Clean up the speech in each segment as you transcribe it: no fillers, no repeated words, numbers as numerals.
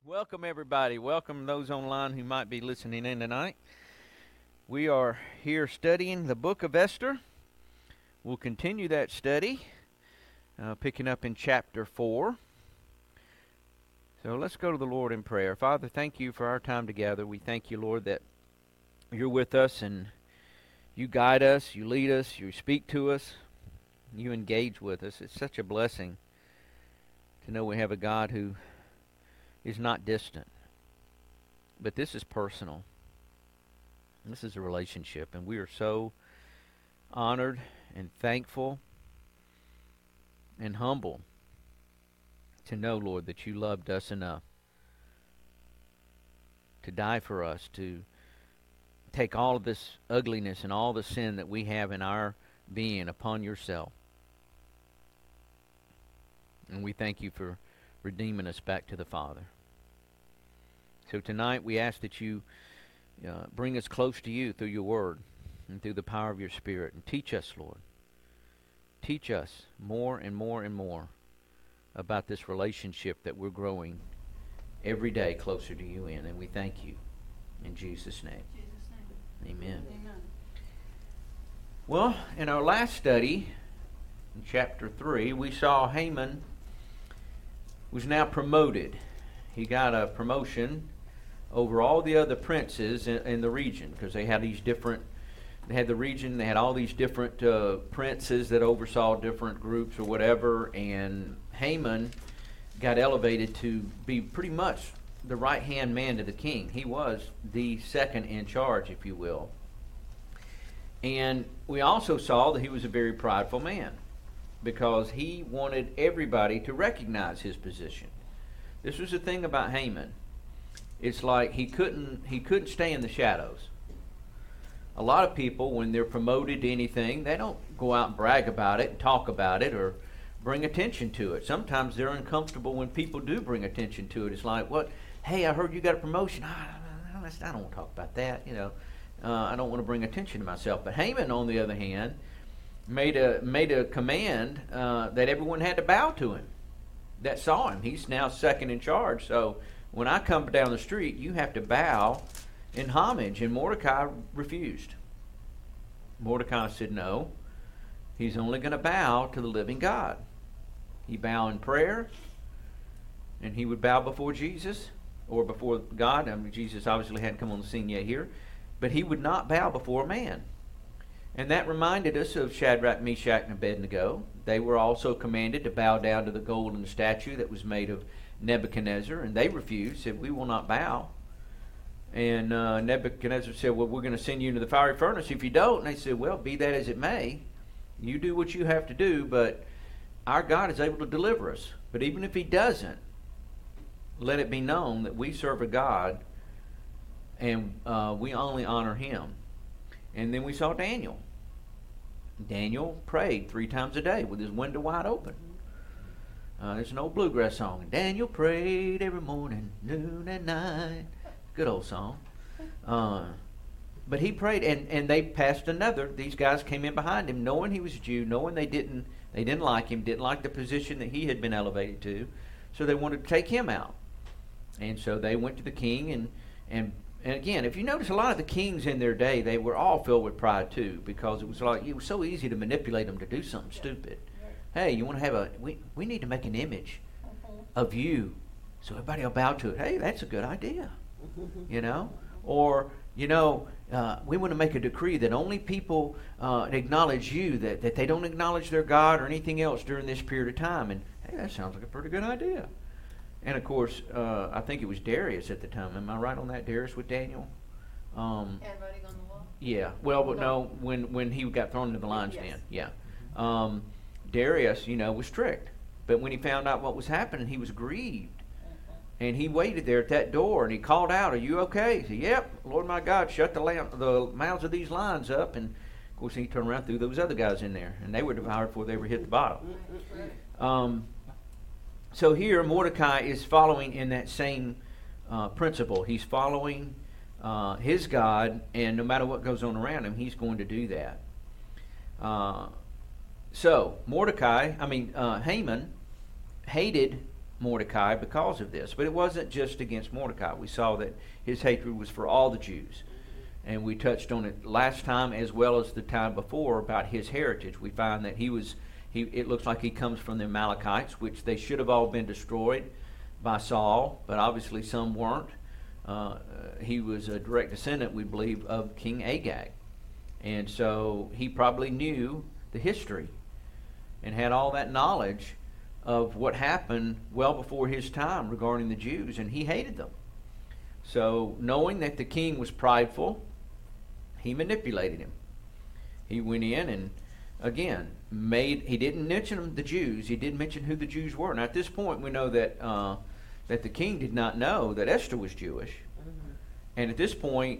Welcome, everybody. Welcome those online who might be listening in tonight. We are here studying the book of Esther. We'll continue that study, picking up in chapter 4. So let's go to the Lord in prayer. Father, thank you for our time together. We thank you, Lord, that you're with us and you guide us, you lead us, you speak to us, you engage with us. It's such a blessing to know we have a God who is not distant, but this is personal. This is a relationship, and we are so honored and thankful and humble to know, Lord, that you loved us enough to die for us, to take all of this ugliness and all the sin that we have in our being upon yourself. And we thank you for redeeming us back to the Father. So tonight we ask that you bring us close to you through your word and through the power of your Spirit. And teach us, Lord. Teach us more and more and more about this relationship that we're growing every day closer to you in. And we thank you in Jesus' name. Amen. Amen. Well, in our last study, in chapter 3, we saw Haman was now promoted. He got a promotion over all the other princes in the region, because they had these different, they had the region, they had all these different princes that oversaw different groups or whatever, and Haman got elevated to be pretty much the right-hand man to the king. He was the second in charge, if you will. And we also saw that he was a very prideful man, because he wanted everybody to recognize his position. This was the thing about Haman. It's like he couldn't stay in the shadows. A lot of people, when they're promoted to anything, they don't go out and brag about it, talk about it, or bring attention to it. Sometimes they're uncomfortable when people do bring attention to it. It's like, what? Hey, I heard you got a promotion. I don't want to talk about that. I don't want to bring attention to myself. But Haman, on the other hand, made a command that everyone had to bow to him that saw him. He's now second in charge. So when I come down the street, you have to bow in homage. And Mordecai refused. Mordecai said no. He's only going to bow to the living God. He bow in prayer, and he would bow before Jesus or before God. I mean, Jesus obviously hadn't come on the scene yet here, but he would not bow before a man. And that reminded us of Shadrach, Meshach, and Abednego. They were also commanded to bow down to the golden statue that was made of Nebuchadnezzar, and they refused, said, we will not bow. And Nebuchadnezzar said, well, we're going to send you into the fiery furnace if you don't. And they said, well, be that as it may. You do what you have to do, but our God is able to deliver us. But even if he doesn't, let it be known that we serve a God, and we only honor him. And then we saw Daniel. Daniel prayed 3 times a day with his window wide open. There's an old bluegrass song. Daniel prayed every morning, noon and night. Good old song. But he prayed, and they passed another. These guys came in behind him, knowing he was a Jew, knowing they didn't like him, didn't like the position that he had been elevated to. So they wanted to take him out. And so they went to the king, and again, if you notice, a lot of the kings in their day, they were all filled with pride too, because it was so easy to manipulate them to do something stupid. Hey, you want to have we need to make an image of you so everybody will bow to it. Hey, that's a good idea. Or, we want to make a decree that only people acknowledge you, that they don't acknowledge their God or anything else during this period of time. And, hey, that sounds like a pretty good idea. And, of course, I think it was Darius at the time. Am I right on that, Darius, with Daniel? And writing on the wall? Yeah. Well, but no, when he got thrown into the lion's den. Yeah. Darius, was strict. But when he found out what was happening, he was grieved. And he waited there at that door, and he called out, "Are you okay?" He said, "Yep, Lord my God, shut the mouths of these lions up." And, of course, he turned around, threw those other guys in there, and they were devoured before they ever hit the bottom. So here, Mordecai is following in that same principle. He's following his God, and no matter what goes on around him, he's going to do that. So Haman hated Mordecai because of this. But it wasn't just against Mordecai. We saw that his hatred was for all the Jews. And we touched on it last time as well as the time before about his heritage. We find that it looks like he comes from the Amalekites, which they should have all been destroyed by Saul, but obviously some weren't. He was a direct descendant, we believe, of King Agag. And so he probably knew the history and had all that knowledge of what happened well before his time regarding the Jews, and he hated them. So knowing that the king was prideful, he manipulated him. He went in and, again, he didn't mention the Jews. He didn't mention who the Jews were. Now, at this point, we know that that the king did not know that Esther was Jewish. Mm-hmm. And at this point,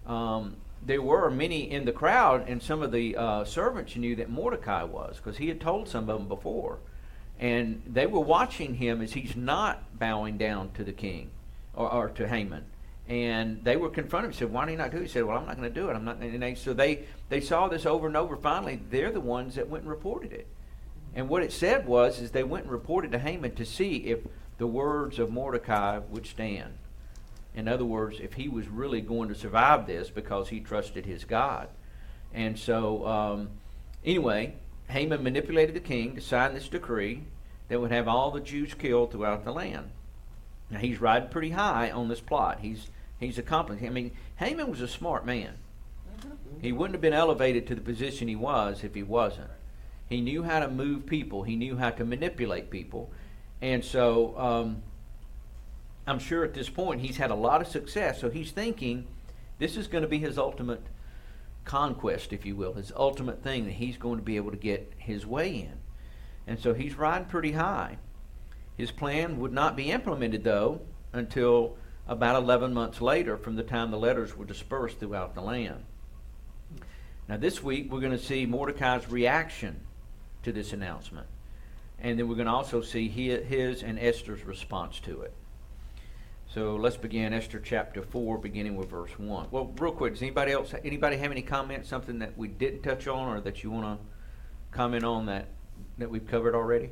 there were many in the crowd, and some of the servants knew that Mordecai was, because he had told some of them before. And they were watching him as he's not bowing down to the king or to Haman. And they were confronting him. Said, "Why do you not do it?" He said, "Well, I'm not going to do it. I'm not." And so they saw this over and over. Finally, they're the ones that went and reported it. And what it said is they went and reported to Haman to see if the words of Mordecai would stand. In other words, if he was really going to survive this because he trusted his God. And so, anyway, Haman manipulated the king to sign this decree that would have all the Jews killed throughout the land. Now, he's riding pretty high on this plot. He's accomplished. I mean, Haman was a smart man. He wouldn't have been elevated to the position he was if he wasn't. He knew how to move people. He knew how to manipulate people. And so I'm sure at this point he's had a lot of success. So he's thinking this is going to be his ultimate conquest, if you will, his ultimate thing that he's going to be able to get his way in. And so he's riding pretty high. His plan would not be implemented, though, until about 11 months later from the time the letters were dispersed throughout the land. Now, this week, we're going to see Mordecai's reaction to this announcement. And then we're going to also see his and Esther's response to it. So let's begin Esther chapter 4, beginning with verse 1. Well, real quick, does anybody have any comments, something that we didn't touch on or that you want to comment on that we've covered already?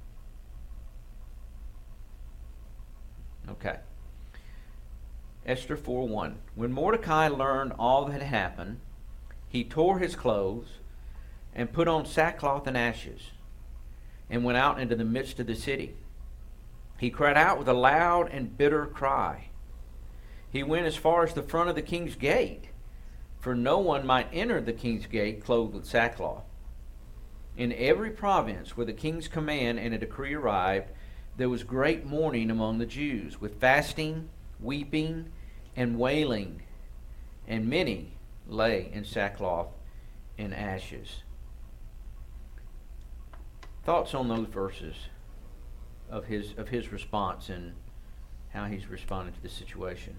Okay. Esther 4:1. When Mordecai learned all that had happened, he tore his clothes and put on sackcloth and ashes and went out into the midst of the city. He cried out with a loud and bitter cry. He went as far as the front of the king's gate, for no one might enter the king's gate clothed with sackcloth. In every province where the king's command and a decree arrived, there was great mourning among the Jews, with fasting, weeping, and wailing, and many lay in sackcloth and ashes. Thoughts on those verses of his response and how he's responded to the situation?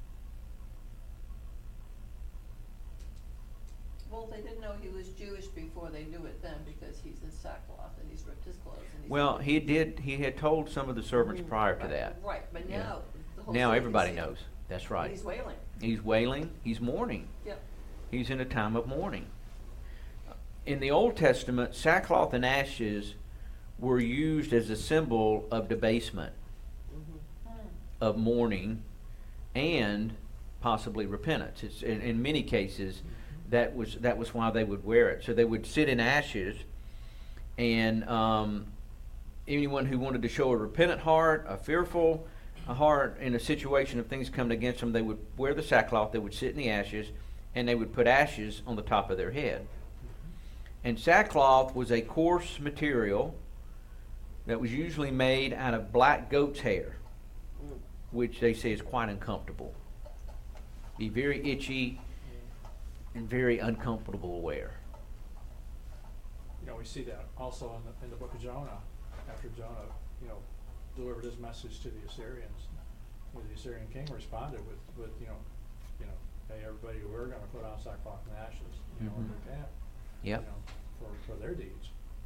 Well, they didn't know he was Jewish before they knew it then, because he's in sackcloth and he's ripped his clothes. And he's he had told some of the servants prior to that. Right, but now the whole now city everybody can see knows. That's right. And he's wailing. He's wailing. He's mourning. Yep. He's in a time of mourning. In the Old Testament, sackcloth and ashes were used as a symbol of debasement, of mourning, and possibly repentance. It's, in many cases, that was why they would wear it. So they would sit in ashes, and anyone who wanted to show a repentant heart, a fearful heart in a situation of things coming against them, they would wear the sackcloth, they would sit in the ashes, and they would put ashes on the top of their head. And sackcloth was a coarse material that was usually made out of black goat's hair, which they say is quite uncomfortable. Be very itchy and very uncomfortable to wear. We see that also in the book of Jonah, after Jonah, delivered his message to the Assyrians. The Assyrian king responded with hey, everybody, we're going to put on sackcloth and ashes, and repent, for their deeds,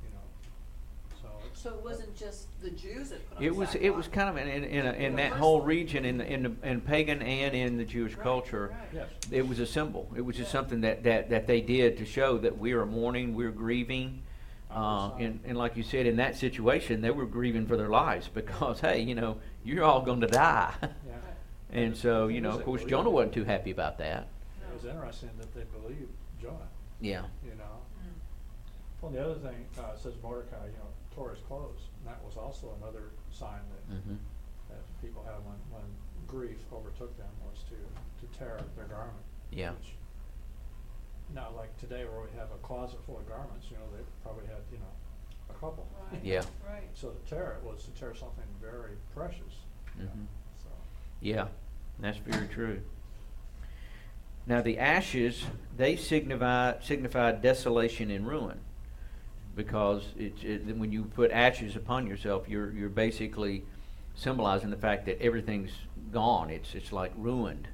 So it wasn't just the Jews that put on sackcloth. It was kind of in that whole region, in pagan and in the Jewish culture. Right. Yes. It was a symbol. It was just something that they did to show that we are mourning, we're grieving. And like you said, in that situation, they were grieving for their lives because, hey, you're all going to die. Yeah. And so, The thing is, of they course, believed Jonah it. wasn't too happy about that. It was interesting that they believed Jonah, Yeah. Well, the other thing, it says Mordecai, tore his clothes, and that was also another sign that, Mm-hmm. that people had when grief overtook them, was to tear their garment. Yeah. Which, now, like today where we have a closet full of garments, they probably had, a couple. Right. Yeah. Right. So to tear it was to tear something very precious. Mhm. So, Yeah, that's very true. Now the ashes, they signify desolation and ruin, because when you put ashes upon yourself, you're basically symbolizing the fact that everything's gone. It's like ruined.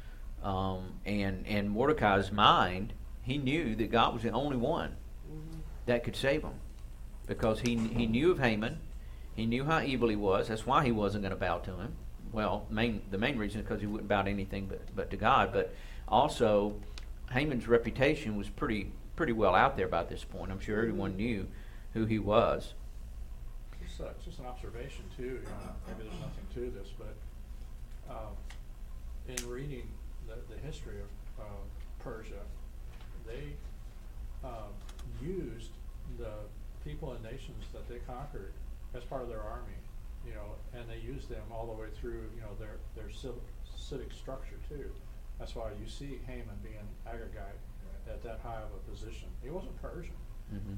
And Mordecai's mind, he knew that God was the only one that could save him, because he knew of Haman. He knew how evil he was. That's why he wasn't going to bow to him. Well, the main reason is because he wouldn't bow to anything but to God. But also, Haman's reputation was pretty well out there by this point. I'm sure everyone knew who he was. just an observation too, maybe there's nothing to this, but in reading the history of Persia, they used the people and nations that they conquered as part of their army, and they used them all the way through, their civic structure too. That's why you see Haman being Agagite at that high of a position. He wasn't Persian, Mm-hmm.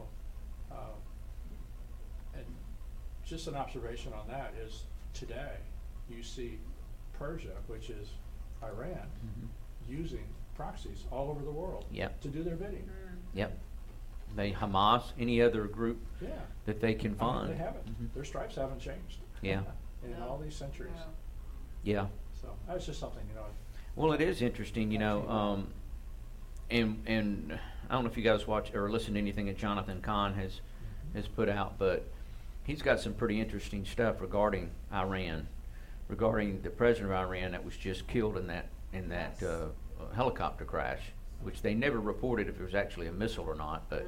And just an observation on that is today you see Persia, which is Iran, Mm-hmm. using proxies all over the world Yep. to do their bidding. Yep. Hamas, any other group Yeah. that they can I mean, find. they haven't. Mhm. Their stripes haven't changed. Yeah. In No. all these centuries. No. Yeah. So that's just something, Well, it is interesting, and I don't know if you guys watch or listen to anything that Jonathan Kahn has put out, but he's got some pretty interesting stuff regarding Iran, regarding the president of Iran that was just killed in that Yes. helicopter crash, which they never reported if it was actually a missile or not. But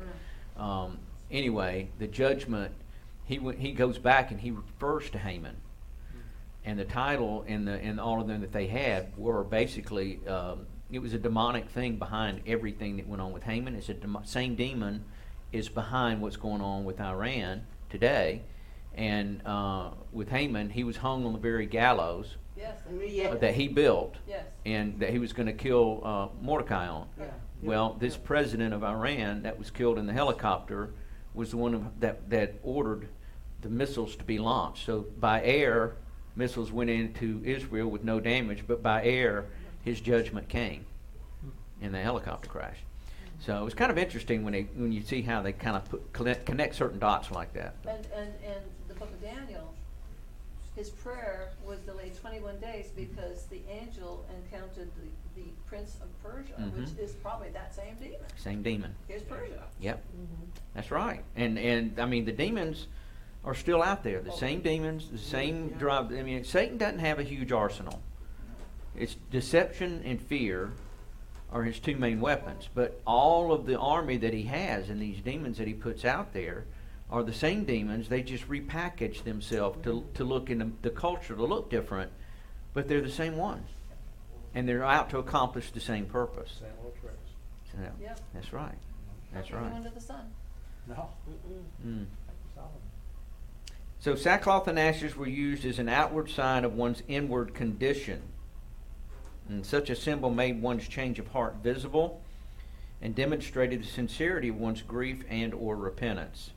anyway, the judgment, he goes back and he refers to Haman. And the title and all of them that they had were basically, it was a demonic thing behind everything that went on with Haman. It's same demon is behind what's going on with Iran today. And with Haman, he was hung on the very gallows Yes. that he built, Yes. and that he was going to kill Mordecai on. Yeah. Well, this president of Iran that was killed in the helicopter was the one that ordered the missiles to be launched. So by air, missiles went into Israel with no damage, but by air, his judgment came in the helicopter crash. So it was kind of interesting when you see how they kind of connect certain dots like that. And the book of Daniel, his prayer was delayed 21 days because the angel encountered the prince of Persia, Mhm. which is probably that same demon. Same demon. Here's Persia. Yep, that's right. And I mean, the demons are still out there. The same demons, the same drive. I mean, Satan doesn't have a huge arsenal. It's deception and fear are his two main weapons. But all of the army that he has and these demons that he puts out there are the same demons. They just repackage themselves to look in the culture to look different, but they're the same ones, and they're out to accomplish the same purpose. Same old tricks. So, Yep. that's right. That's Nothing new right. under the sun. No. Mm. Solomon. So sackcloth and ashes were used as an outward sign of one's inward condition. And such a symbol made one's change of heart visible and demonstrated the sincerity of one's grief and or repentance.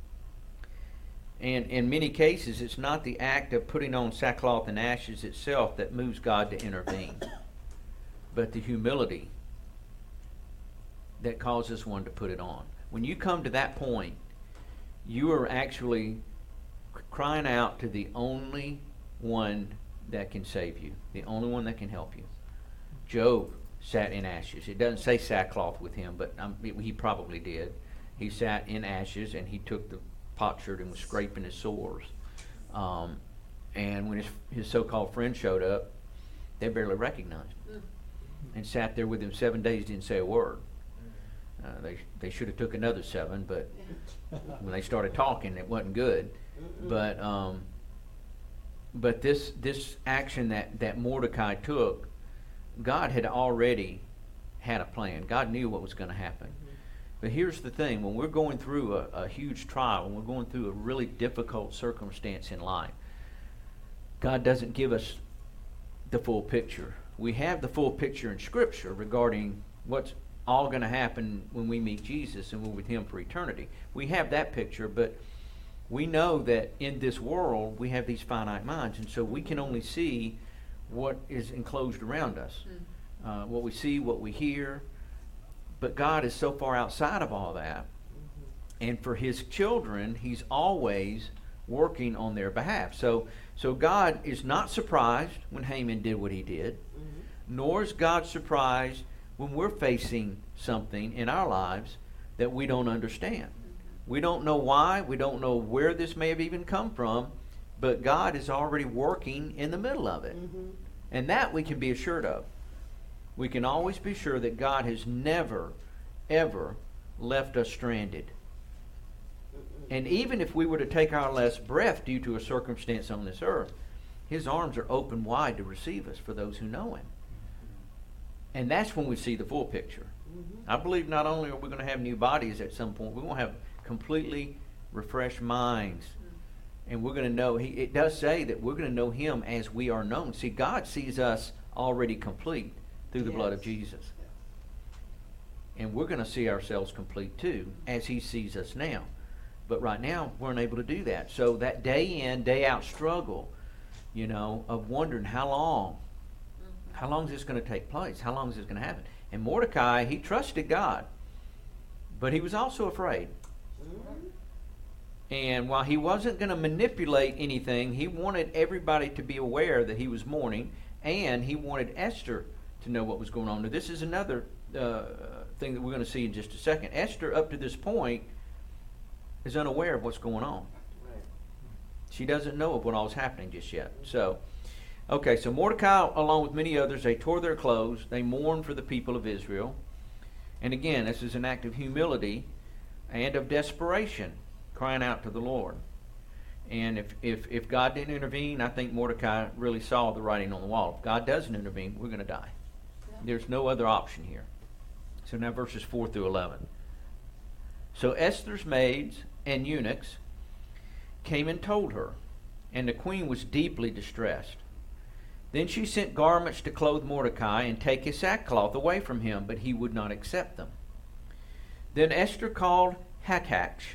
And in many cases, it's not the act of putting on sackcloth and ashes itself that moves God to intervene, but the humility that causes one to put it on. When you come to that point, you are actually crying out to the only one that can save you, the only one that can help you. Job sat in ashes. It doesn't say sackcloth with him, but he probably did. He sat in ashes, and he took the potsherd and was scraping his sores. And when his so-called friend showed up, they barely recognized him, and sat there with him 7 days, didn't say a word. They should have took another 7, but Yeah. when they started talking, it wasn't good. But this action that Mordecai took, God had already had a plan. God knew what was going to happen. But here's the thing: when we're going through a huge trial, when we're going through a really difficult circumstance in life, God doesn't give us the full picture. We have the full picture in Scripture regarding what's all going to happen when we meet Jesus and we're with Him for eternity. We have that picture, but we know that in this world we have these finite minds, and so we can only see what is enclosed around us, what we see, what we hear. But God is so far outside of all that, and for His children, He's always working on their behalf. So God is not surprised when Haman did what he did, nor is God surprised when we're facing something in our lives that we don't understand. We don't know why, we don't know where this may have even come from, but God is already working in the middle of it. And that we can be assured of. We can always be sure that God has never, ever left us stranded. And even if we were to take our last breath due to a circumstance on this earth, His arms are open wide to receive us for those who know Him. And that's when we see the full picture. I believe not only are we going to have new bodies at some point, we're going to have completely refreshed minds. And we're going to know, it does say that we're going to know Him as we are known. See, God sees us already complete through the blood of Jesus. And we're going to see ourselves complete too, as He sees us now. But right now, we're unable to do that. So that day in, day out struggle, of wondering how long is this going to take place? How long is this going to happen? And Mordecai, he trusted God, but he was also afraid. And while he wasn't going to manipulate anything, he wanted everybody to be aware that he was mourning, and he wanted Esther to know what was going on. Now, this is another thing that we're going to see in just a second. Esther, up to this point, is unaware of what's going on. Right. She doesn't know of what all is happening just yet. So Mordecai, along with many others, they tore their clothes. They mourned for the people of Israel. And again, this is an act of humility and of desperation, crying out to the Lord. And if God didn't intervene, I think Mordecai really saw the writing on the wall. If God doesn't intervene, we're going to die. Yeah. There's no other option here. So now verses 4 through 11. So Esther's maids and eunuchs came and told her, and the queen was deeply distressed. Then she sent garments to clothe Mordecai and take his sackcloth away from him, but he would not accept them. Then Esther called Hathach,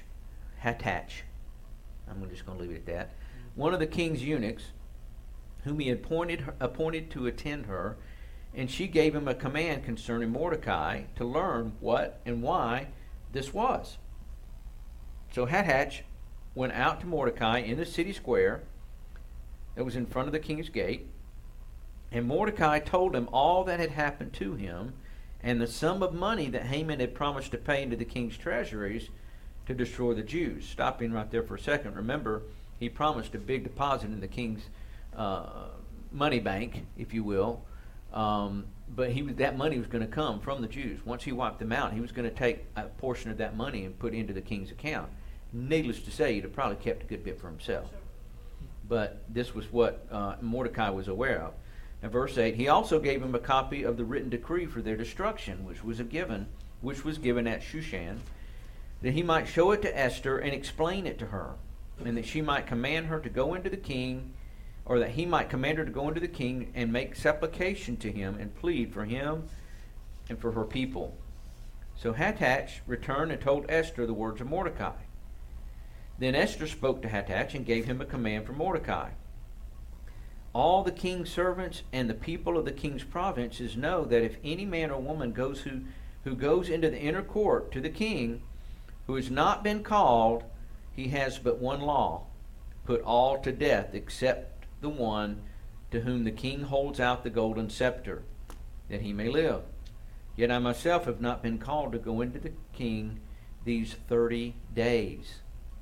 I'm just going to leave it at that, one of the king's eunuchs, whom he had appointed to attend her, and she gave him a command concerning Mordecai to learn what and why this was. So Hathach went out to Mordecai in the city square that was in front of the king's gate, and Mordecai told him all that had happened to him and the sum of money that Haman had promised to pay into the king's treasuries to destroy the Jews. Stopping right there for a second, remember, he promised a big deposit in the king's money bank, if you will, but that money was going to come from the Jews. Once he wiped them out, he was going to take a portion of that money and put it into the king's account. Needless to say, he'd have probably kept a good bit for himself. Sure. But this was what Mordecai was aware of. Now, verse 8, he also gave him a copy of the written decree for their destruction, which was given at Shushan, that he might show it to Esther and explain it to her, and that she might command her to go into the king, or that he might command her to go into the king and make supplication to him and plead for him and for her people. So Hathach returned and told Esther the words of Mordecai. Then Esther spoke to Hathach and gave him a command for Mordecai. All the king's servants and the people of the king's provinces know that if any man or woman who goes into the inner court to the king, who has not been called, he has but one law: put all to death except the one to whom the king holds out the golden scepter, that he may live. Yet I myself have not been called to go into the king these 30 days.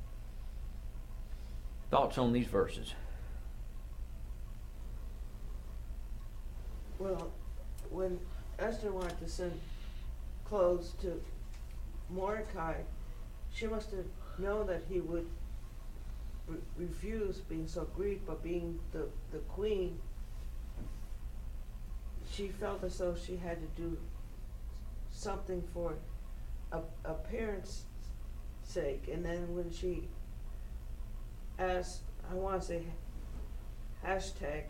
Thoughts on these verses? Well, when Esther wanted to send clothes to Mordecai, she must have known that he would refuse being so grieved, but being the queen, she felt as though she had to do something for a parent's sake. And then when she asked, I want to say hashtag,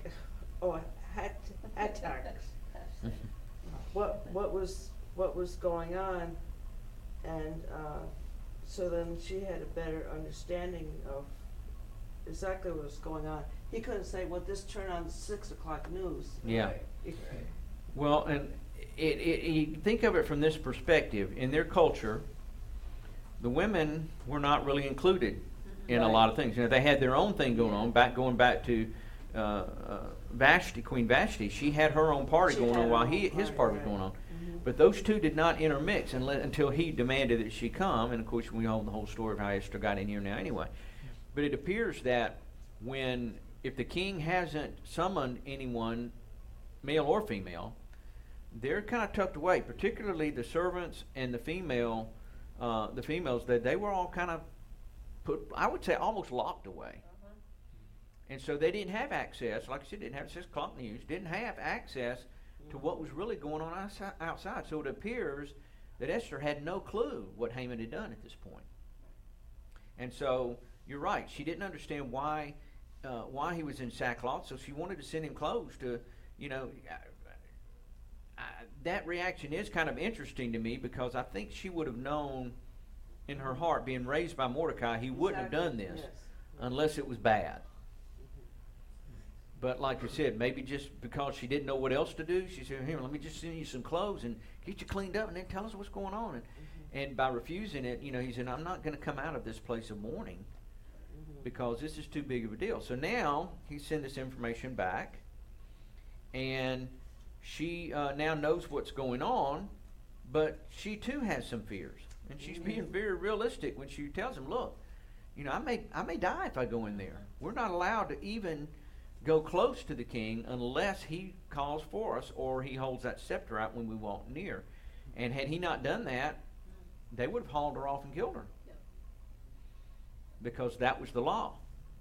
attacks, what was going on, and so then she had a better understanding of exactly what was going on. He couldn't say, well, just turn on the 6 o'clock news. Yeah. It- Well, and you think of it from this perspective. In their culture, the women were not really included in a Right. lot of things. You know, they had their own thing going on. Going back to Vashti, Queen Vashti, she had her own party She going had on her while own his party, party was right. going on. Mhm. But those two did not intermix until he demanded that she come. And of course, we know the whole story of how Esther got in here now anyway. But it appears that if the king hasn't summoned anyone, male or female, they're kind of tucked away. Particularly the servants and the females, that they were all kind of put, I would say, almost locked away. And so they didn't have access, like I said, didn't have 6 o'clock news, didn't have access to what was really going on outside. So it appears that Esther had no clue what Haman had done at this point. And so you're right, she didn't understand why he was in sackcloth, so she wanted to send him clothes to, that reaction is kind of interesting to me, because I think she would have known in her heart, being raised by Mordecai, he wouldn't have done this Yes. unless it was bad. But like I said, maybe just because she didn't know what else to do, she said, here, let me just send you some clothes and get you cleaned up and then tell us what's going on. And by refusing it, he said, I'm not going to come out of this place of mourning because this is too big of a deal. So now he sent this information back, and she now knows what's going on, but she too has some fears. And she's being very realistic when she tells him, look, I may die if I go in there. We're not allowed to even go close to the king unless he calls for us or he holds that scepter out when we walk near. And had he not done that, they would have hauled her off and killed her. Yeah. Because that was the law.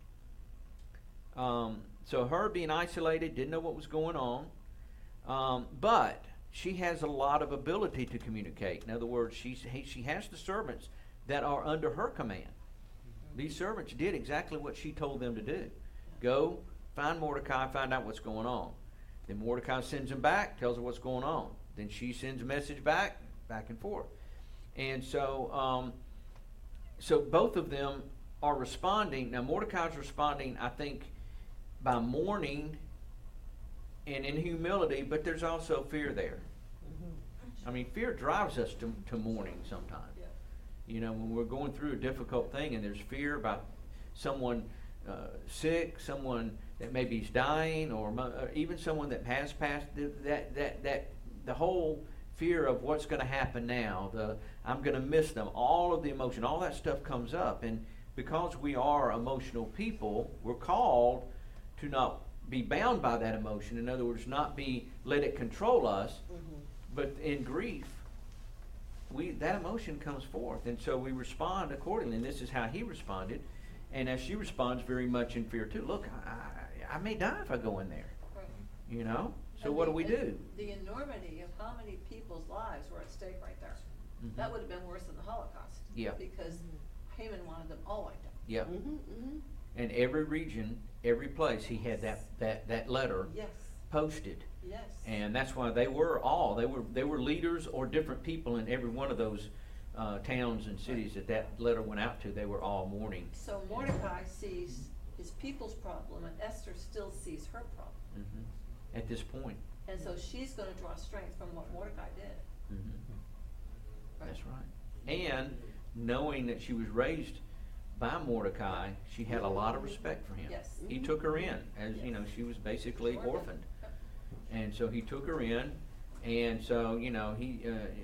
So her being isolated, didn't know what was going on, but she has a lot of ability to communicate. In other words, she has the servants that are under her command. These servants did exactly what she told them to do. Go, find Mordecai, find out what's going on. Then Mordecai sends him back, tells her what's going on. Then she sends a message back and forth. And so so both of them are responding. Now Mordecai's responding, I think, by mourning and in humility, but there's also fear there. I mean, fear drives us to mourning sometimes. Yeah. When we're going through a difficult thing and there's fear about someone sick, someone that maybe is dying, or even someone that has passed, that the whole fear of what's going to happen now, I'm going to miss them, all of the emotion, all that stuff comes up. And because we are emotional people, we're called to not be bound by that emotion. In other words, not let it control us. But in grief, that emotion comes forth, and so we respond accordingly. And this is how he responded, and as she responds, very much in fear too. Look, I may die if I go in there. Right. So And what do we do? The enormity of how many people's lives were at stake right there. Mhm. That would have been worse than the Holocaust. Yeah. Because Haman wanted them all wiped out. Yeah. And every region, every place, he had that letter Yes. posted. Yes. And that's why they were leaders or different people in every one of those towns and cities that letter went out to. They were all mourning. So Mordecai sees his people's problem, and Esther still sees her problem. At this point. And so she's going to draw strength from what Mordecai did. That's right. And knowing that she was raised by Mordecai, she had a lot of respect for him. Yes. He took her in, as she was basically orphaned. And so he took her in, and so he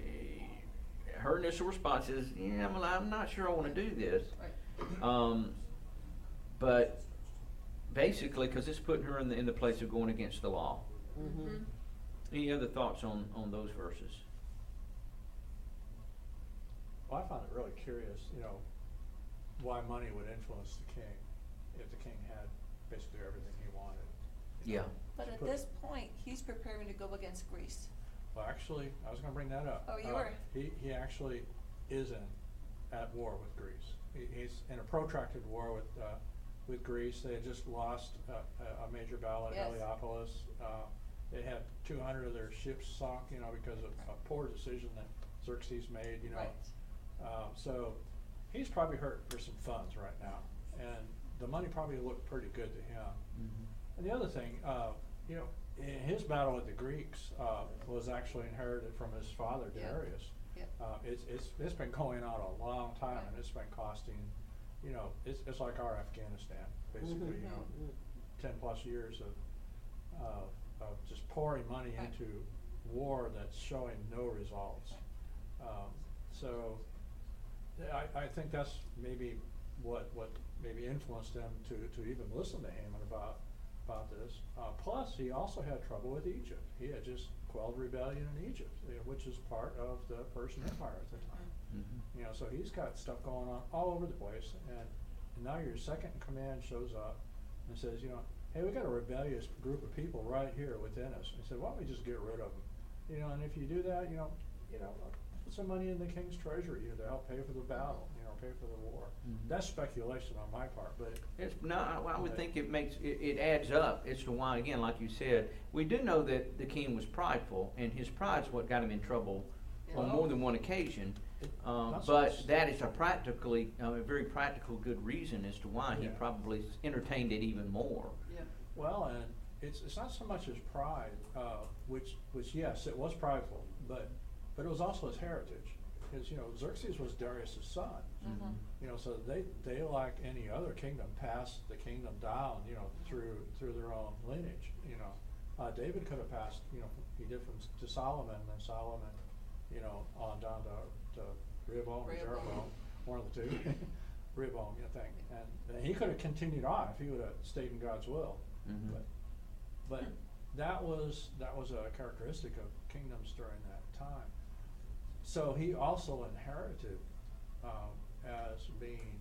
her initial response is, I'm not sure I want to do this. Right. But basically, because it's putting her in the place of going against the law. Any other thoughts on those verses? Well, I found it really curious, why money would influence the king if the king had basically everything he wanted. Yeah. But at this point, he's preparing to go against Greece. Well, actually, I was going to bring that up. Oh, you were? He actually isn't at war with Greece. He's in a protracted war with Greece. They had just lost a major battle at Yes. Heliopolis. They had 200 of their ships sunk, because of a poor decision that Xerxes made, Right. So he's probably hurt for some funds right now, and the money probably looked pretty good to him. Mhm. And the other thing, in his battle with the Greeks was actually inherited from his father Yeah. Darius. Yep. It's been going on a long time, Right. and it's been costing, it's like our Afghanistan, basically, Mhm. 10+ years of just pouring money Right. into war that's showing no results. So I think that's maybe what maybe influenced them to even listen to Haman about this. Plus, he also had trouble with Egypt. He had just quelled rebellion in Egypt, which is part of the Persian Empire at the time. Mhm. So he's got stuff going on all over the place, and now your second in command shows up and says, hey, we got a rebellious group of people right here within us. And he said, why don't we just get rid of them? And if you do that, put some money in the king's treasury to help pay for the battle, pay for the war. Mhm. That's speculation on my part, but I would think it adds up as to why, again, like you said, we do know that the king was prideful, and his pride's what got him in trouble on Yeah. more than one occasion. Not so But much- that is a very practical good reason as to why he Yeah. probably entertained it even more. Yep. Well, and it's not so much his pride, which yes, it was prideful, but it was also his heritage, because Xerxes was Darius' son. Mhm. So they like any other kingdom passed the kingdom down, through their own lineage. David could have passed, he did to Solomon, and then Solomon, on down to Rehoboam or Rehoboam. Jeroboam, one of the two. Rehoboam, I think, and he could have continued on if he would have stayed in God's will. Mhm. But that was a characteristic of kingdoms during that time. So he also inherited, as being,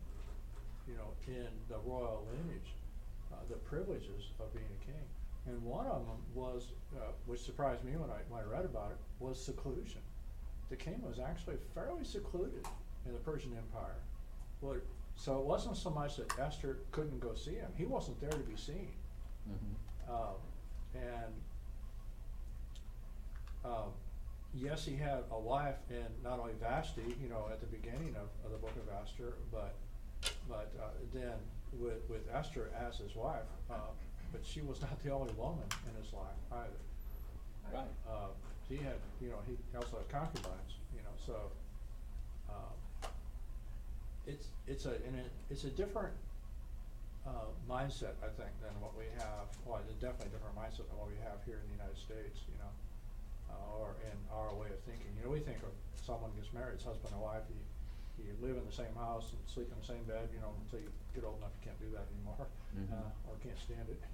in the royal lineage, the privileges of being a king. And one of them was, which surprised me when I read about it, was seclusion. The king was actually fairly secluded in the Persian Empire. So it wasn't so much that Esther couldn't go see him; he wasn't there to be seen. Mhm. Yes, he had a wife in not only Vashti, at the beginning of the book of Esther, but then with Esther as his wife, but she was not the only woman in his life either. Right. He had, he also had concubines, so it's a different mindset, I think, than what we have. Well, it's definitely a different mindset than what we have here in the United States, or in our way of thinking. We think of someone gets married, it's husband and wife, you live in the same house and sleep in the same bed, until you get old enough you can't do that anymore, Mhm. or can't stand it.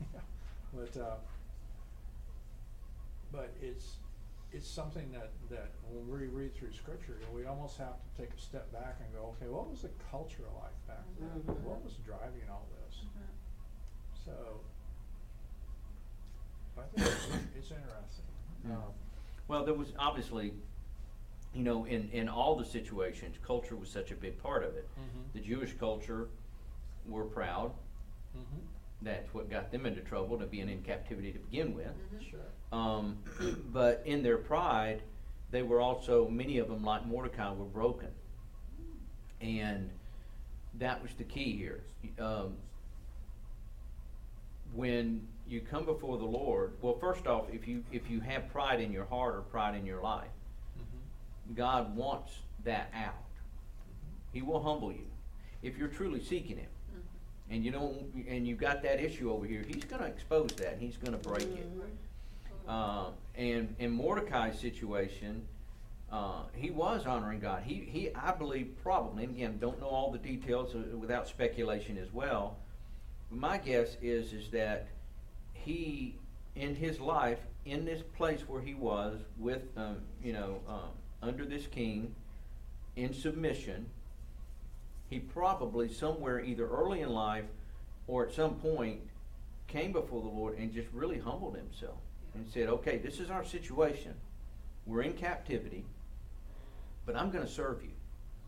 But it's something that when we read through Scripture, we almost have to take a step back and go, okay, what was the culture like back then? Mhm. What was driving all this? Mhm. So, I think it's interesting. Yeah. Well, there was obviously, in all the situations, culture was such a big part of it. Mhm. The Jewish culture were proud. Mhm. That's what got them into trouble, to being in captivity to begin with. Mhm. Sure. But in their pride, they were also, many of them, like Mordecai, were broken. And that was the key here. When you come before the Lord, well, first off, if you have pride in your heart or pride in your life, Mhm. God wants that out. He will humble you if you're truly seeking Him. Mhm. And you've got that issue over here, He's going to expose that. And He's going to break it. And in Mordecai's situation, he was honoring God. He I believe probably, and again, don't know all the details without speculation as well. My guess is that he, in his life, in this place where he was with, under this king, in submission, he probably somewhere either early in life or at some point came before the Lord and just really humbled himself and said, okay, this is our situation. We're in captivity, but I'm going to serve you.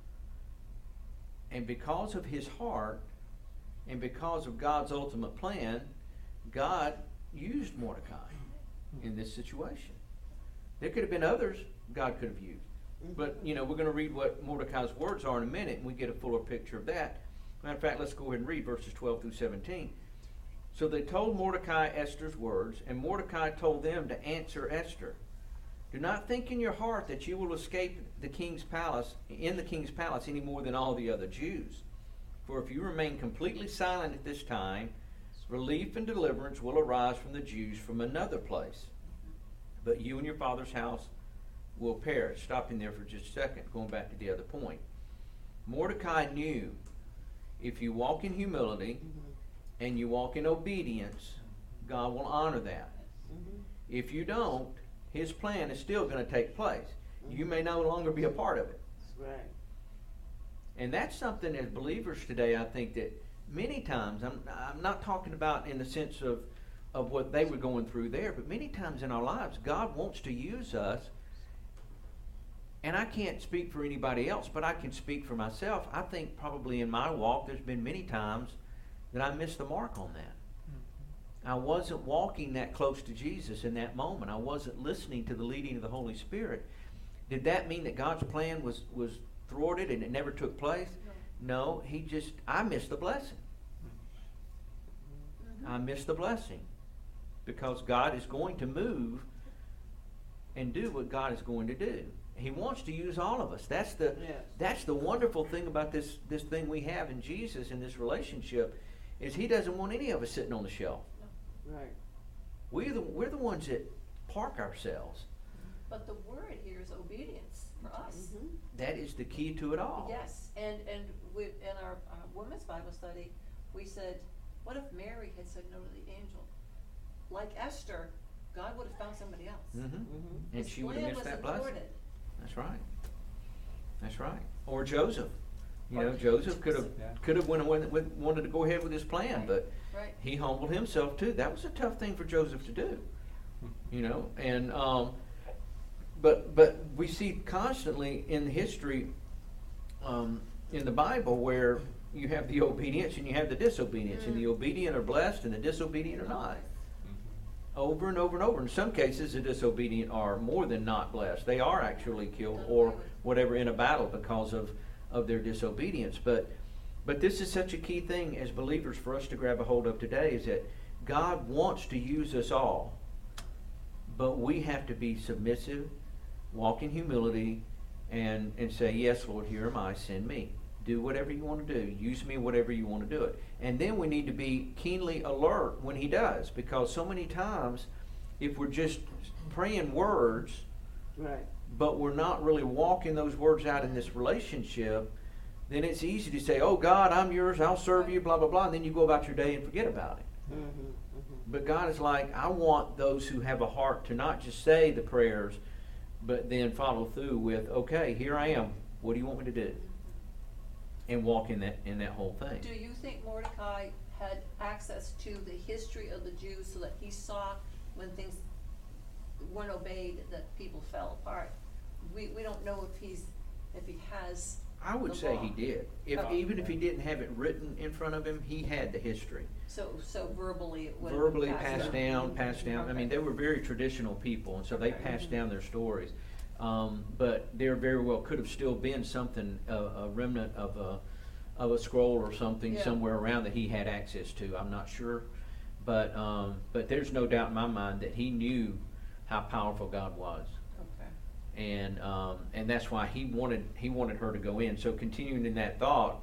And because of his heart and because of God's ultimate plan, God used Mordecai in this situation. There could have been others God could have used. But, we're going to read what Mordecai's words are in a minute, and we get a fuller picture of that. Matter of fact, let's go ahead and read verses 12 through 17. So they told Mordecai Esther's words, and Mordecai told them to answer Esther. Do not think in your heart that you will escape the king's palace, any more than all the other Jews. For if you remain completely silent at this time, relief and deliverance will arise from the Jews from another place. But you and your father's house will perish. Stopping there for just a second, going back to the other point. Mordecai knew if you walk in humility and you walk in obedience, God will honor that. If you don't, his plan is still going to take place. You may no longer be a part of it. That's right. And that's something as believers today, I think that many times, I'm not talking about in the sense of what they were going through there, but many times in our lives, God wants to use us. And I can't speak for anybody else, but I can speak for myself. I think probably in my walk, there's been many times that I missed the mark on that. I wasn't walking that close to Jesus in that moment. I wasn't listening to the leading of the Holy Spirit. Did that mean that God's plan was thwarted and it never took place? No, I missed the blessing. I missed the blessing. Because God is going to move and do what God is going to do. He wants to use all of us. That's the wonderful thing about this thing we have in Jesus in this relationship, is he doesn't want any of us sitting on the shelf. Right. We're the ones that park ourselves. But the word here is obedience for us. That is the key to it all. Yes, and in our women's Bible study, we said, what if Mary had said no to the angel? Like Esther, God would have found somebody else. And His she would have plan missed was that blessing. thwarted. That's right. That's right. Or Joseph. Joseph could have wanted to go ahead with his plan, Right. but Right. he humbled himself too. That was a tough thing for Joseph to do. And but we see constantly in history, in the Bible, where you have the obedience and you have the disobedience, and the obedient are blessed and the disobedient are not. Over and over and over. In some cases, the disobedient are more than not blessed. They are actually killed or whatever in a battle because of their disobedience. But this is such a key thing as believers for us to grab a hold of today, is that God wants to use us all. But we have to be submissive, walk in humility, and say, yes, Lord, here am I, send me. Do whatever you want to do. Use me whatever you want to do it. And then we need to be keenly alert when he does, because so many times if we're just praying words, Right. but we're not really walking those words out in this relationship, then it's easy to say, oh God, I'm yours, I'll serve you, blah, blah, blah, and then you go about your day and forget about it. But God is like, I want those who have a heart to not just say the prayers, but then follow through with, okay, here I am. What do you want me to do? And walk in that whole thing. Do you think Mordecai had access to the history of the Jews so that he saw when things weren't obeyed that people fell apart? We don't know if he has. I would the say law. he did. Oh. Even if he didn't have it written in front of him, he had the history. So verbally it would have been Passed down. I mean, they were very traditional people, and so they passed down their stories. But there very well could have still been something, a remnant of a scroll or something somewhere around that he had access to. I'm not sure, but there's no doubt in my mind that he knew how powerful God was. Okay. And that's why he wanted her to go in. So continuing in that thought,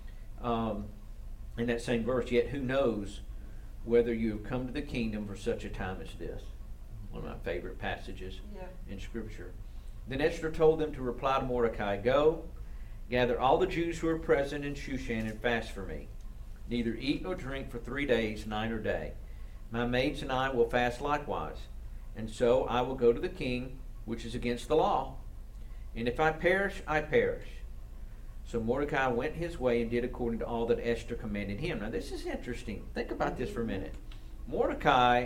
in that same verse, yet who knows whether you have come to the kingdom for such a time as this. One of my favorite passages in Scripture. Then Esther told them to reply to Mordecai, go, gather all the Jews who are present in Shushan and fast for me. Neither eat nor drink for 3 days, night or day. My maids and I will fast likewise. And so I will go to the king, which is against the law. And if I perish, I perish. So Mordecai went his way and did according to all that Esther commanded him. Now this is interesting. Think about this for a minute. Mordecai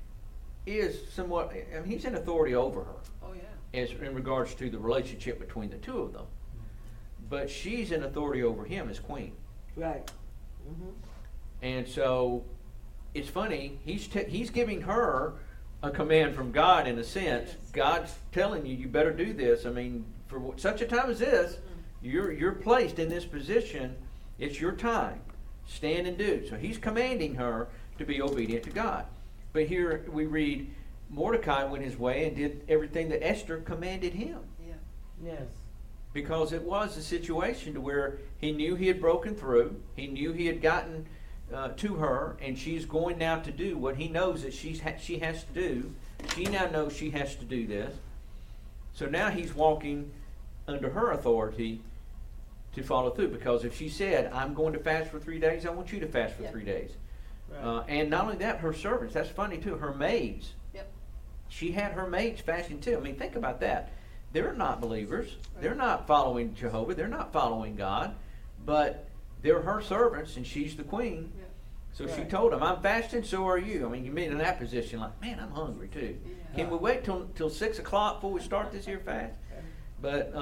is somewhat, I mean, he's in authority over her Oh, yeah. as in regards to the relationship between the two of them. But she's in authority over him as queen. Right. Mm-hmm. And so it's funny, he's giving her a command from God in a sense. Yes. God's telling you, you better do this. I mean, for such a time as this, you're placed in this position. It's your time. Stand and do. So he's commanding her to be obedient to God. But here we read, Mordecai went his way and did everything that Esther commanded him. Yeah. Yes. Because it was a situation to where he knew he had broken through. He knew he had gotten to her, and she's going now to do what he knows that she has to do. She now knows she has to do this. So now he's walking under her authority to follow through. Because if she said, I'm going to fast for 3 days, I want you to fast for Yeah. 3 days. Right. And not only that, her servants, that's funny too, her maids. Yep. She had her maids fasting too. I mean, think about that. They're not believers. Right. They're not following Jehovah. They're not following God. But they're her servants, and she's the queen. Yeah. So she Right. told them, I'm fasting, so are you. I mean, you mean in that position, like, man, I'm hungry too. Yeah. Can we wait till 6 o'clock before we start this here fast? But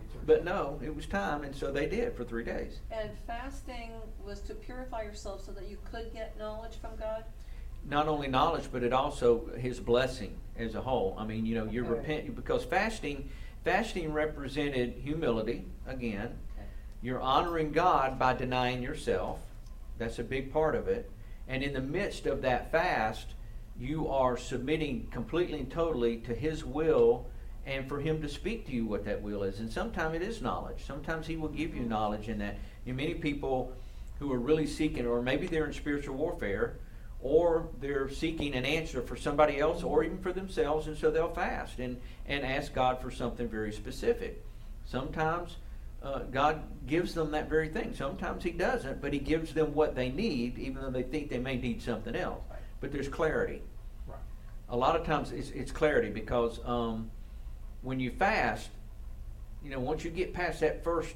no, it was time, and so they did for 3 days. And fasting was to purify yourself so that you could get knowledge from God? Not only knowledge, but it also his blessing as a whole. I mean, you're Okay. repenting because fasting represented humility again. Okay. You're honoring God by denying yourself. That's a big part of it. And in the midst of that fast, you are submitting completely and totally to his will and for him to speak to you what that will is. And sometimes it is knowledge. Sometimes he will give you knowledge in that. Many people who are really seeking, or maybe they're in spiritual warfare, or they're seeking an answer for somebody else or even for themselves, and so they'll fast and ask God for something very specific. Sometimes God gives them that very thing. Sometimes he doesn't, but he gives them what they need, even though they think they may need something else. Right. But there's clarity. Right. A lot of times it's clarity because when you fast, once you get past that first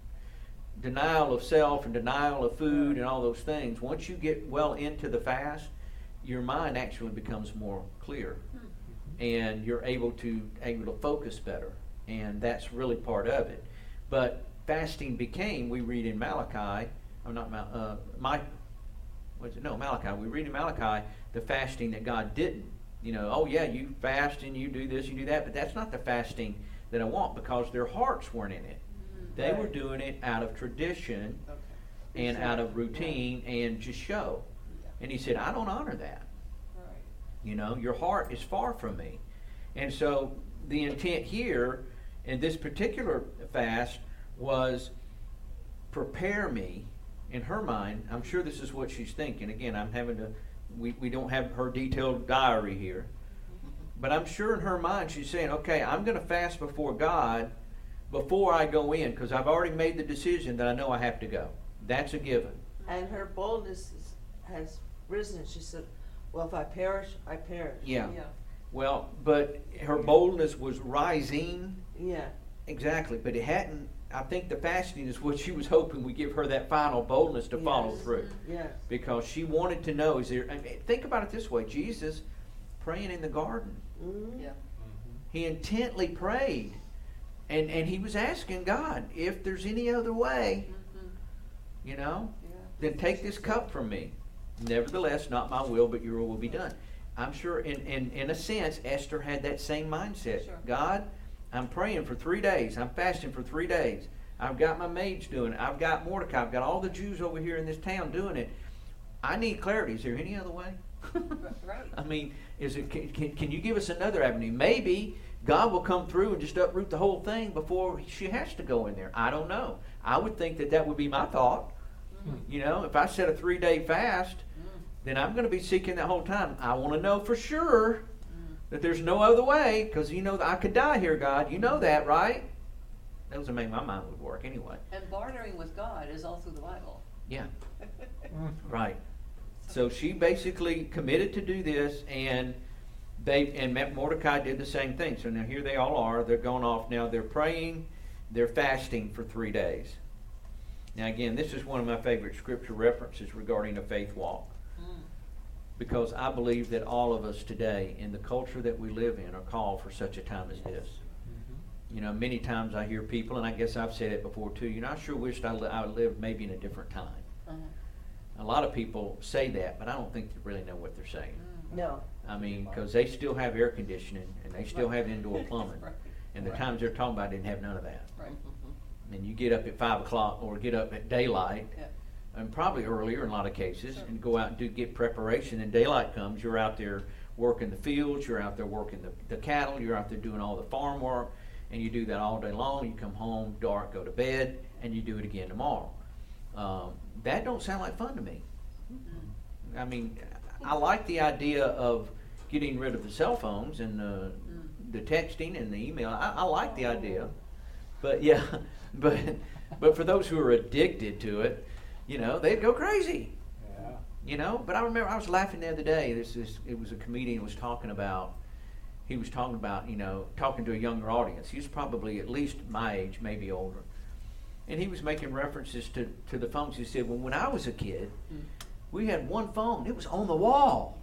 denial of self and denial of food and all those things, once you get well into the fast, your mind actually becomes more clear, and you're able to focus better, and that's really part of it. But fasting became, we read in Malachi, Malachi. We read in Malachi the fasting that God didn't. You fast and you do this, you do that, but that's not the fasting that I want, because their hearts weren't in it. They were Right. doing it out of tradition Okay. and out of routine and just show. Yeah. And he said, I don't honor that. Right. Your heart is far from me. And so the intent here in this particular fast was prepare me. In her mind, I'm sure this is what she's thinking. Again, we don't have her detailed diary here. But I'm sure in her mind she's saying, okay, I'm going to fast before God before I go in, because I've already made the decision that I know I have to go. That's a given. And her boldness has risen. She said, well, if I perish, I perish. Yeah. Yeah. Well, but her boldness was rising. Yeah. Exactly. But it hadn't, I think the fasting is what she was hoping would give her that final boldness to follow Yes. through. Yes. Because she wanted to know, think about it this way, Jesus praying in the garden. Mm-hmm. Yeah. He intently prayed. And he was asking God, if there's any other way, Mm-hmm. Yeah. then take this cup from me. Nevertheless, not my will, but your will be done. I'm sure in a sense, Esther had that same mindset. Sure. God, I'm praying for 3 days. I'm fasting for 3 days. I've got my maids doing it. I've got Mordecai. I've got all the Jews over here in this town doing it. I need clarity. Is there any other way? Right. I mean, can you give us another avenue? Maybe God will come through and just uproot the whole thing before she has to go in there. I don't know. I would think that would be my thought. If I set a 3-day fast, then I'm going to be seeking that whole time. I want to know for sure that there's no other way, because that I could die here, God. You know that, right? That was the way my mind would work anyway. And bartering with God is all through the Bible. Yeah, right. So she basically committed to do this, and Mordecai did the same thing. So now here they all are. They're going off now. They're praying. They're fasting for 3 days. Now again, this is one of my favorite scripture references regarding a faith walk, because I believe that all of us today, in the culture that we live in, are called for such a time as this. You know, many times I hear people, and I guess I've said it before too, you know, I sure wished I lived maybe in a different time. A lot of people say that, but I don't think they really know what they're saying. No. I mean, because they still have air conditioning, and they still have indoor plumbing. Right. And the Right. times they're talking about didn't have none of that. Right. And you get up at 5 o'clock, or get up at daylight, Yeah. and probably earlier in a lot of cases, Sure. and go out and get preparation. And daylight comes, you're out there working the fields, you're out there working the cattle, you're out there doing all the farm work, and you do that all day long. You come home, dark, go to bed, and you do it again tomorrow. That don't sound like fun to me. I mean, I like the idea of getting rid of the cell phones and the texting and the email. I like the idea, but yeah, but for those who are addicted to it, you know, they'd go crazy. Yeah. You know, but I remember I was laughing the other day. It was a comedian was talking about. He was talking about, you know, talking to a younger audience. He was probably at least my age, maybe older, and he was making references to the phones. He said, "Well, when I was a kid, we had one phone. It was on the wall."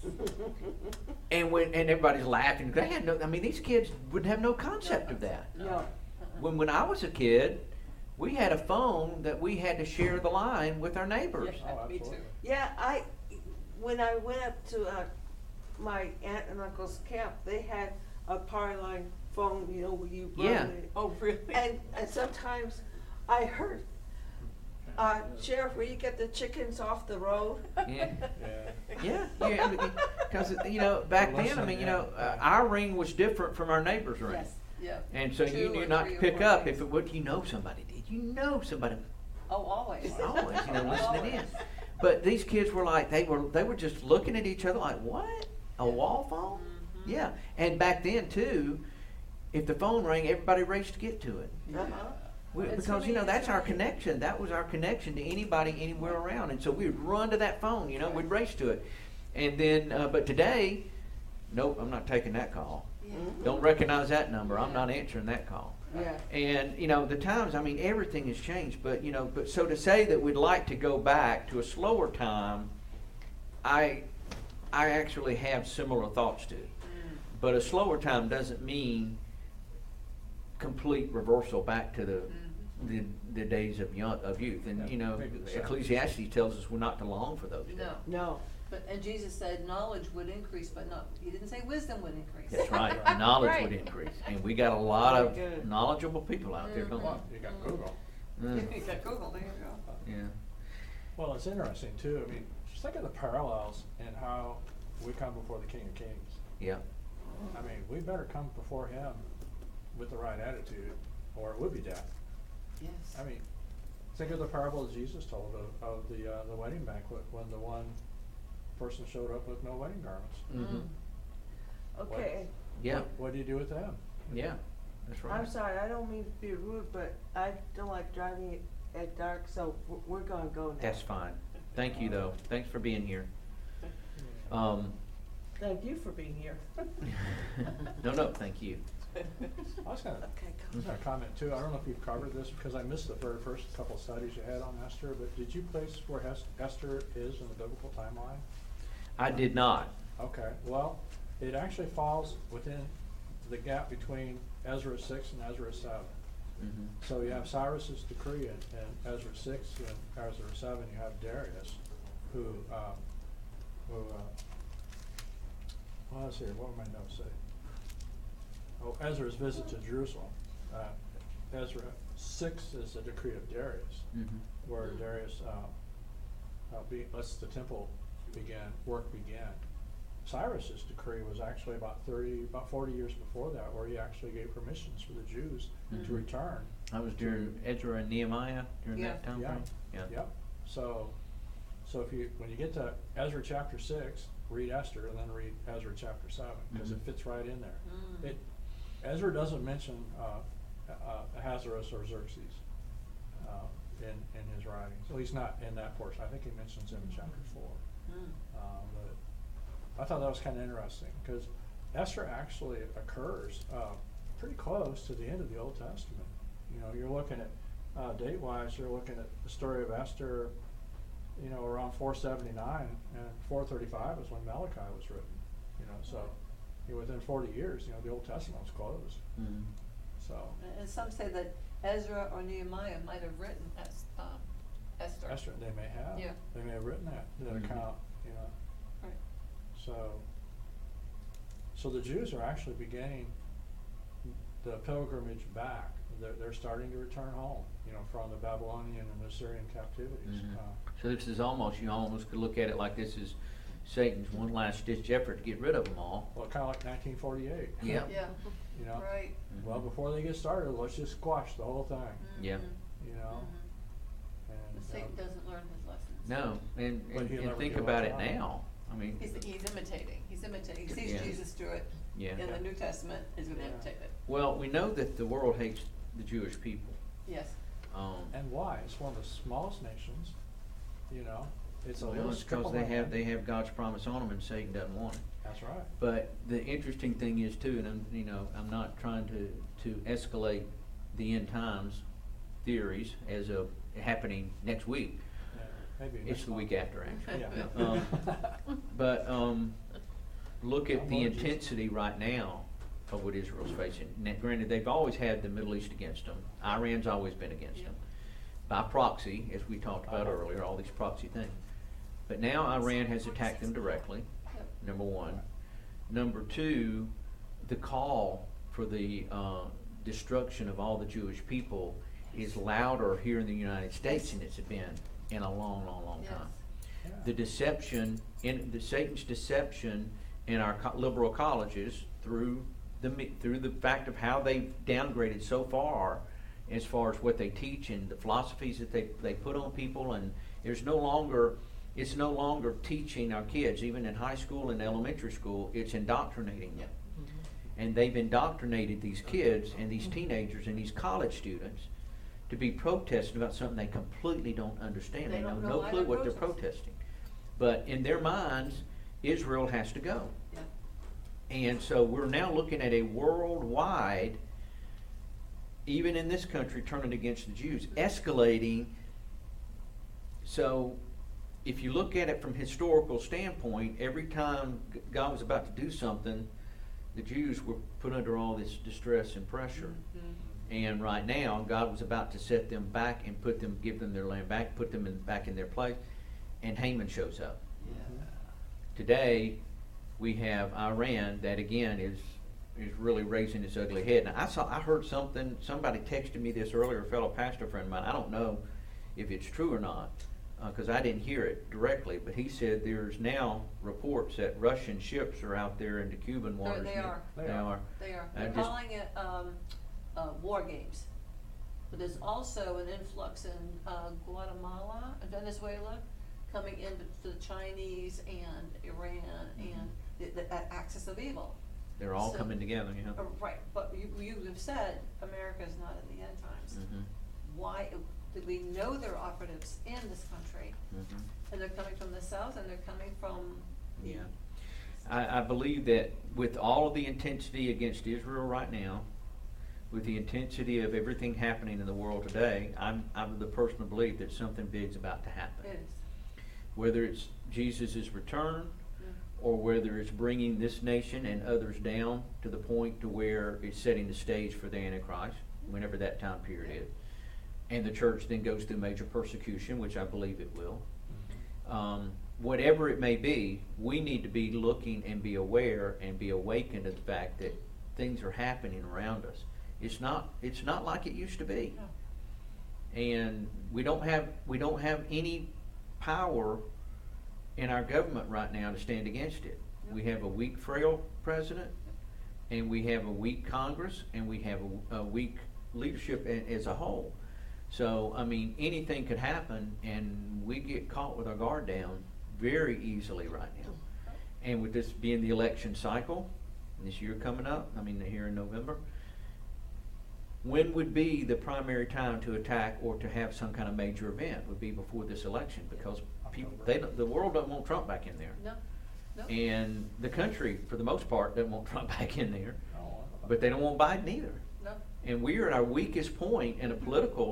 And everybody's laughing. They had no. I mean, these kids would have no concept of that. No. When I was a kid, we had a phone that we had to share the line with our neighbors. Oh, Me too. absolutely. Yeah, when I went up to my aunt and uncle's camp, they had a power line phone, you know, where you run Yeah. it. Oh, really? And sometimes I heard, Sheriff, will you get the chickens off the road? Yeah. Yeah. Yeah, because you know back then, I mean, you know, our ring was different from our neighbor's ring, Yes, yeah. and so you Two knew or not three to or pick four up rings. if it would. You know somebody did. You know somebody Oh, always. was always, you know, listening in. Always. But these kids were like they were just looking at each other like, what? A wall phone? Mhm. Yeah. And back then too, if the phone rang, everybody raced to get to it. Uh-huh. And Because so you know many that's our times- connection. That was our connection to anybody anywhere around, and so we would run to that phone. You know, we'd race to it, and then. But today, nope, I'm not taking that call. Don't recognize that number. I'm not answering that call. Yeah. And you know the times. I mean, everything has changed. But you know, so to say that we'd like to go back to a slower time, I actually have similar thoughts to. But a slower time doesn't mean complete reversal back to the days of youth. And Yeah, you know, maybe the 70s. Ecclesiastes tells us we're not to long for those days. No, No. and Jesus said knowledge would increase, but not, he didn't say wisdom would increase. That's right. Knowledge Right. would increase, and we got a lot of Very good. knowledgeable people out there. Mhm. Don't Well, you got Google. we? Mm. You got Google, there you go. Yeah. Well, it's interesting too. I mean, just think of the parallels in how we come before the King of Kings. Yeah. I mean, we better come before him with the right attitude, or it would be death. Yes. I mean, think of the parable that Jesus told of the wedding banquet when the one person showed up with no wedding garments. Mhm. Okay. Yeah. What do you do with them? Yeah. That's right. I'm sorry, I don't mean to be rude, but I don't like driving at dark, so we're gonna go now. That's fine. Thank you, though. Thanks for being here. Thank you for being here. No, thank you. I was gonna, Okay, I was gonna comment too. I don't know if you've covered this because I missed the very first couple studies you had on Esther, but did you place where Esther is in the biblical timeline? I did not. Okay, well, it actually falls within the gap between Ezra 6 and Ezra 7. Mhm. So you have Cyrus's decree in Ezra 6 and Ezra 7. You have Darius, who well, let's see, what would my notes say? Oh, Ezra's visit to Jerusalem. Ezra 6 is the decree of Darius, Mhm. where Darius lets the temple work began. Cyrus's decree was actually about 40 years before that, where he actually gave permissions for the Jews Mhm. to return. I was during Ezra and Nehemiah during Yeah. that time Yeah. frame. Yeah. Yep. So when you get to Ezra chapter 6, read Esther and then read Ezra chapter 7 because Mhm. it fits right in there. Mm. Ezra doesn't mention Ahasuerus or Xerxes in his writings. At least not in that portion. I think he mentions him in chapter 4. Mm. But I thought that was kind of interesting because Esther actually occurs pretty close to the end of the Old Testament. You know, you're looking at date-wise, you're looking at the story of Esther, you know, around 479, and 435 is when Malachi was written. You know, so you know, within 40 years, you know, the Old Testament was closed. Mhm. So And some say that Ezra or Nehemiah might have written Esther. Esther, they may have. Yeah. They may have written that Mhm. account. You know. Right. So the Jews are actually beginning the pilgrimage back. They're starting to return home, you know, from the Babylonian and the Assyrian captivities. Mhm. So this is almost, you almost could look at it like this is Satan's one last ditch effort to get rid of them all. Well, kind of like 1948. Yeah. Yeah. You know. Right. Well, before they get started, let's just squash the whole thing. Yeah. Mhm. You know. Mhm. And But Satan doesn't learn his lessons. No, But he'll and never think give about up it now. now. I mean, He's imitating. He's imitating. He sees Yeah. Jesus do it yeah. in the New Testament. He's going to Yeah. imitate it. Well, we know that the world hates the Jewish people. Yes. And why? It's one of the smallest nations. You know. It's a Well, little it's strip because of land. they have God's promise on them, and Satan doesn't want it. That's right. But the interesting thing is too, and I'm not trying to escalate the end times theories as of happening next week. Yeah, maybe It's next the month. week after, actually. Yeah. But look at I'm the Lord Jesus. intensity right now of what Israel's facing. Now, granted, they've always had the Middle East against them. Iran's always been against Yeah. them. By proxy, as we talked about earlier, all these proxy things. But now Iran has attacked them directly, Yep. number one. Number two, the call for the destruction of all the Jewish people is louder here in the United States than it's been in a long, long, long Yes. time. Yeah. The deception, Satan's deception in our liberal colleges through the fact of how they've downgraded so far as what they teach and the philosophies that they put on people, and it's no longer teaching our kids, even in high school and elementary school, it's indoctrinating them. And they've indoctrinated these kids and these teenagers and these college students to be protesting about something they completely don't understand. They They know don't know no why clue they're what they're protesting. protesting. But in their minds, Israel has to go. Yeah. And so we're now looking at a worldwide, even in this country, turning against the Jews, escalating. So if you look at it from historical standpoint, every time God was about to do something, the Jews were put under all this distress and pressure. Mhm. And right now, God was about to set them back and give them their land back, put them back in their place, and Haman shows up. Yeah. Today, we have Iran that again is really raising its ugly head. Now, I heard somebody texted me this earlier, a fellow pastor friend of mine. I don't know if it's true or not, because I didn't hear it directly, but he said there's now reports that Russian ships are out there into Cuban waters. They are. They are. They are. I They're just- calling it war games. But there's also an influx in Guatemala and Venezuela coming into the Chinese and Iran and the axis of evil. They're all So- coming together, you know. Right, but you have said America is not in the end times. Mhm. Why, did we know there are operatives in this country, Mhm. and they're coming from the south, and they're coming from the. Yeah. I believe that with all of the intensity against Israel right now, with the intensity of everything happening in the world today, I'm of the personal belief that something big's about to happen. It is. Whether it's Jesus' return, Yeah. or whether it's bringing this nation and others down to the point to where it's setting the stage for the Antichrist, whenever that time period is. And the church then goes through major persecution, which I believe it will. Whatever it may be, we need to be looking and be aware and be awakened to the fact that things are happening around us. It's not like it used to be. No. And we don't have any power in our government right now to stand against it. No. We have a weak, frail president, and we have a weak Congress, and we have a weak leadership as a whole. So, I mean, anything could happen, and we get caught with our guard down very easily right now. And with this being the election cycle, this year coming up, I mean, here in November, when would be the primary time to attack or to have some kind of major event? Would be before this election, because the world doesn't want Trump back in there. No, no. And the country, for the most part, doesn't want Trump back in there. Oh, But they don't want Biden either. No. And we are at our weakest point in a political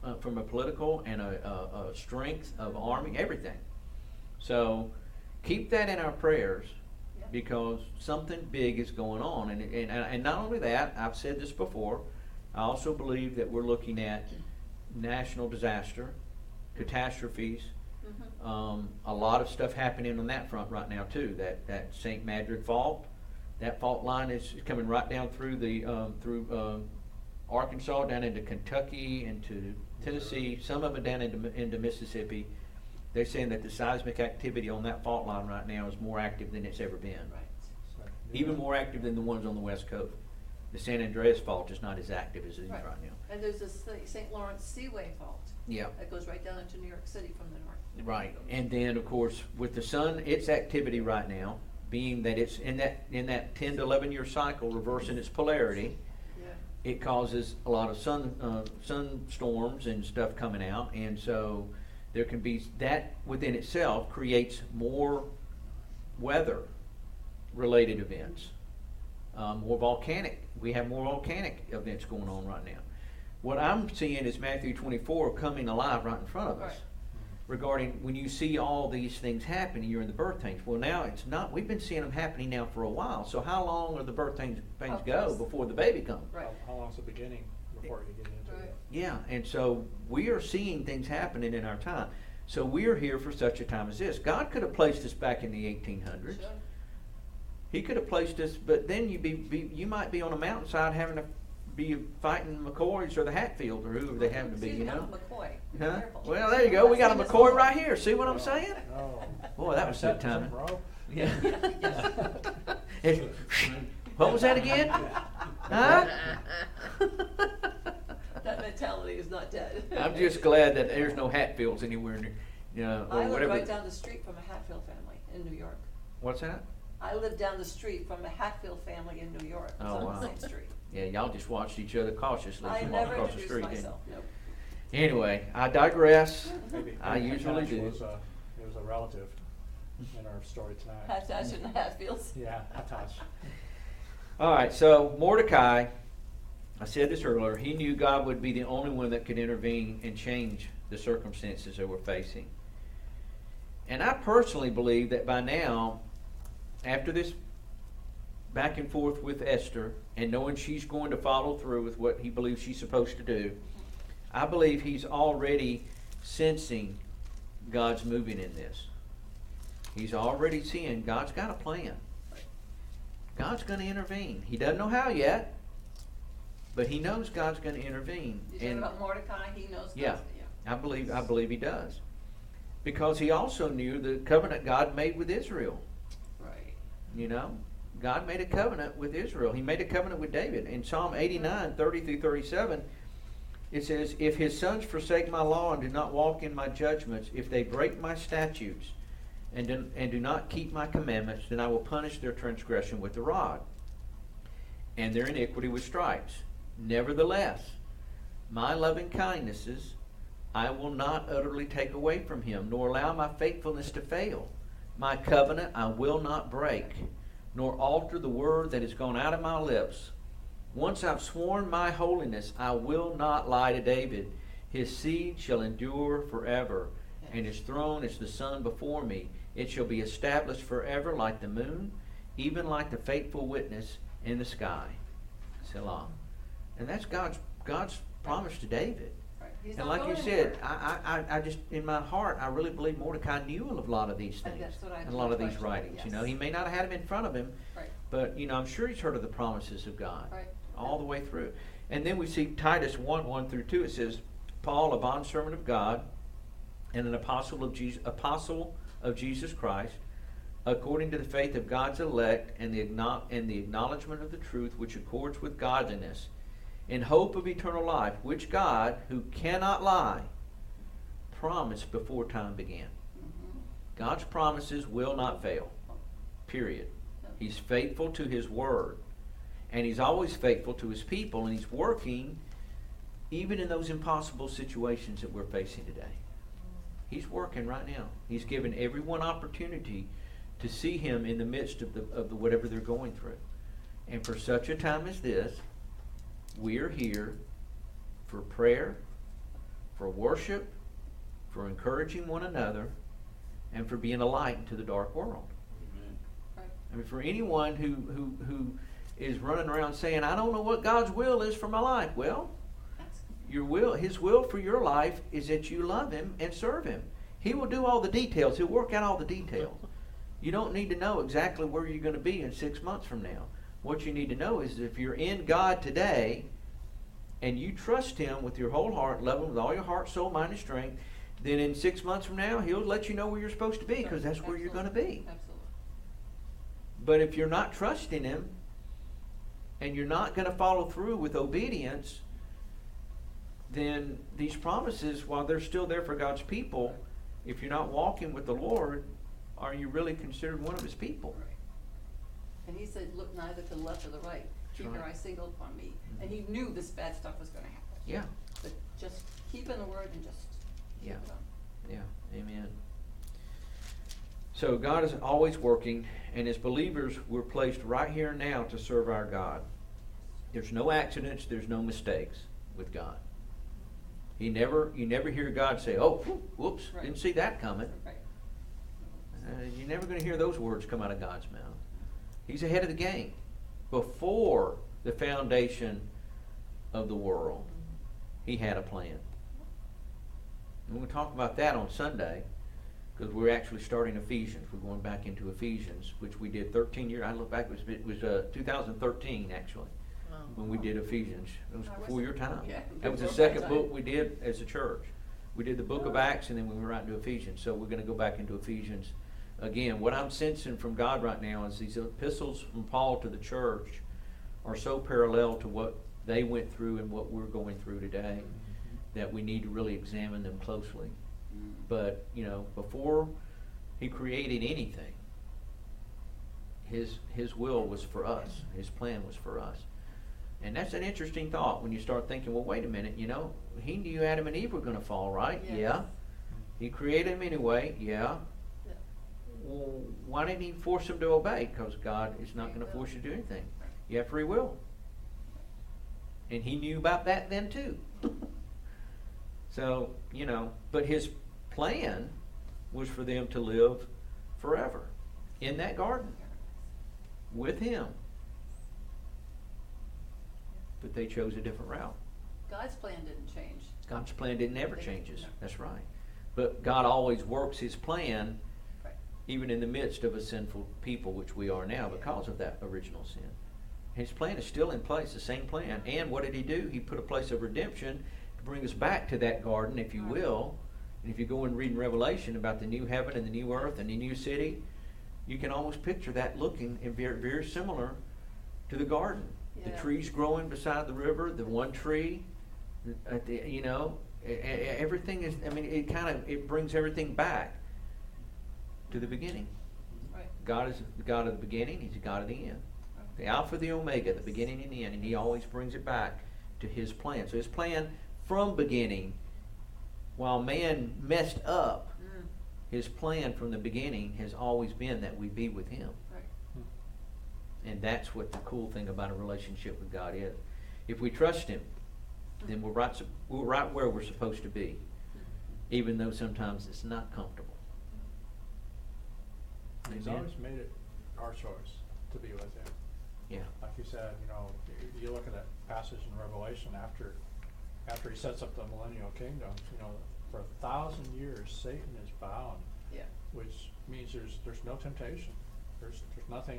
from a political and a strength of army, everything. So keep that in our prayers, Yep. because something big is going on. And not only that, I've said this before, I also believe that we're looking at national disaster, catastrophes, a lot of stuff happening on that front right now too. That St. Madrid fault, that fault line is coming right down through Arkansas, down into Kentucky, into Tennessee, some of it down into Mississippi. They're saying that the seismic activity on that fault line right now is more active than it's ever been. Right. So, Even more active than the ones on the West Coast. The San Andreas fault is not as active as it is right now. And there's this St. Lawrence Seaway fault. Yeah. That goes right down into New York City from the north. Right, and then of course with the sun, its activity right now, being that it's in that 10 to 11 year cycle, reversing its polarity, Yeah. it causes a lot of sun storms and stuff coming out, and so there can be that within itself creates more weather related events, more volcanic. We have more volcanic events going on right now. What I'm seeing is Matthew 24 coming alive right in front of us. Right. Regarding when you see all these things happening, you're in the birth pains. Well, now it's not. We've been seeing them happening now for a while. So how long are the birth pains Of go course. before the baby comes? Right. How long's the beginning before you get into Right. it? Yeah, and so we are seeing things happening in our time. So we are here for such a time as this. God could have placed us back in the 1800s. Sure. He could have placed us, but then you might be on a mountainside having to be fighting McCoys or the Hatfield or whoever they happen to be. Excuse You me, know. I'm a McCoy. Be Huh? careful. Well, there you go. We got a That's McCoy the right here. See what I'm saying? No. Boy, that was good Is that timing. bro? Yeah. What was that again? Huh? That mentality is not dead. I'm just glad that there's no Hatfields anywhere near, or I live whatever. right down the street from a Hatfield family in New York. What's that? I live down the street from a Hatfield family in New York. It's Oh, on wow. the same street. Yeah, y'all just watched each other cautiously I from walking never across the introduced street. didn't myself, nope. you? Anyway, I digress. Maybe I maybe usually Hatash do. was a relative in our story tonight. Hatash and the Hatfields. Yeah, Hatash. All right, so Mordecai, I said this earlier, he knew God would be the only one that could intervene and change the circumstances that we're facing. And I personally believe that by now, after this back and forth with Esther, and knowing she's going to follow through with what he believes she's supposed to do, I believe he's already sensing God's moving in this. He's already seeing God's got a plan. God's going to intervene. He doesn't know how yet, but he knows God's going to intervene. You talking about Mordecai? He knows. Yeah, God's- I believe he does, because he also knew the covenant God made with Israel. Right. You know, God made a covenant with Israel. He made a covenant with David. In Psalm 89, 30 through 37, it says, "If his sons forsake my law and do not walk in my judgments, if they break my statutes and do not keep my commandments, then I will punish their transgression with the rod, and their iniquity with stripes. Nevertheless, my loving kindnesses I will not utterly take away from him, nor allow my faithfulness to fail. My covenant I will not break, nor alter the word that has gone out of my lips. Once I've sworn my holiness, I will not lie to David. His seed shall endure forever, and his throne is the sun before me. It shall be established forever like the moon, even like the faithful witness in the sky." Selah. And that's God's promise to David. Right. He's And not like you going said, anywhere. I just, in my heart, I really believe Mordecai knew of a lot of these And things. that's what I And a lot of these questioned, writings. You know, yes. he may not have had them in front of him, Right. but, you know, I'm sure he's heard of the promises of God. Right. All the way through. And then we see Titus 1, 1 through 2. It says, "Paul, a bondservant of God, and an apostle of Jesus Christ, according to the faith of God's elect and the acknowledgement of the truth which accords with godliness, in hope of eternal life, which God, who cannot lie, promised before time began." Mhm. God's promises will not fail. Period. He's faithful to his word. And he's always faithful to his people, and he's working even in those impossible situations that we're facing today. He's working right now. He's given everyone opportunity to see him in the midst of the whatever they're going through. And for such a time as this, we're here for prayer, for worship, for encouraging one another, and for being a light to the dark world. Right. I mean, for anyone who is running around saying, I don't know what God's will is for my life. Well, That's, His will for your life is that you love Him and serve Him. He will do all the details. He'll work out all the details. You don't need to know exactly where you're going to be in 6 months from now. What you need to know is if you're in God today and you trust Him with your whole heart, love Him with all your heart, soul, mind, and strength, then in 6 months from now, He'll let you know where you're supposed to be, because that's where you're going to be. Absolutely. But if you're not trusting Him and you're not going to follow through with obedience, then these promises, while they're still there for God's people, if you're not walking with the Lord, are you really considered one of His people? Right. And he said, look neither to the left or the right. Keep your right. eyes single upon me. Mhm. And he knew this bad stuff was going to happen. Yeah, But just keep in the word and just keep Yeah. it on. yeah, amen. So God is always working, and as believers, we're placed right here and now to serve our God. There's no accidents, there's no mistakes with God. You never hear God say, oh, whoops, Right. didn't see that coming. Right. You're never going to hear those words come out of God's mouth. He's ahead of the game. Before the foundation of the world, He had a plan. And we'll talk about that on Sunday, because we're actually starting Ephesians. We're going back into Ephesians, which we did 13 years. I look back, it was 2013 actually, when we did Ephesians. It was I before your time. Yeah, That was the before my second time. book we did as a church. We did the book of Acts, and then we went right into Ephesians. So we're going to go back into Ephesians again. What I'm sensing from God right now is these epistles from Paul to the church are so parallel to what they went through and what we're going through today that we need to really examine them closely. But, before He created anything, His will was for us. His plan was for us. And that's an interesting thought when you start thinking, well, wait a minute, He knew Adam and Eve were going to fall, right? Yes. Yeah. He created them anyway, yeah. Yeah. Well, why didn't He force them to obey? Because God is not going to force you to do anything. You have free will. And He knew about that then too. So, but His plan was for them to live forever in that garden with Him. But they chose a different route. God's plan didn't change. God's plan never They- changes. no. That's right. But God always works His plan Right. even in the midst of a sinful people, which we are now because of that original sin. His plan is still in place, the same plan. And what did He do? He put a place of redemption to bring us back to that garden, if you will. And if you go and read in Revelation about the new heaven and the new earth and the new city, you can almost picture that looking and very, very similar to the garden. The Yeah. trees growing beside the river, the one tree, everything is, it brings everything back to the beginning. Right. God is the God of the beginning, He's the God of the end. The Alpha, the Omega, the beginning and the end, and He always brings it back to His plan. So His plan from beginning, while man messed up, His plan from the beginning has always been that we be with Him. Right. And that's what the cool thing about a relationship with God is. If we trust Him, then we're right where we're supposed to be, even though sometimes it's not comfortable. He's Amen. always made it our choice to be with Him. Yeah. Like you said, you look at that passage in Revelation after He sets up the millennial kingdom, for 1,000 years Satan is bound, Yeah. which means there's no temptation. There's nothing,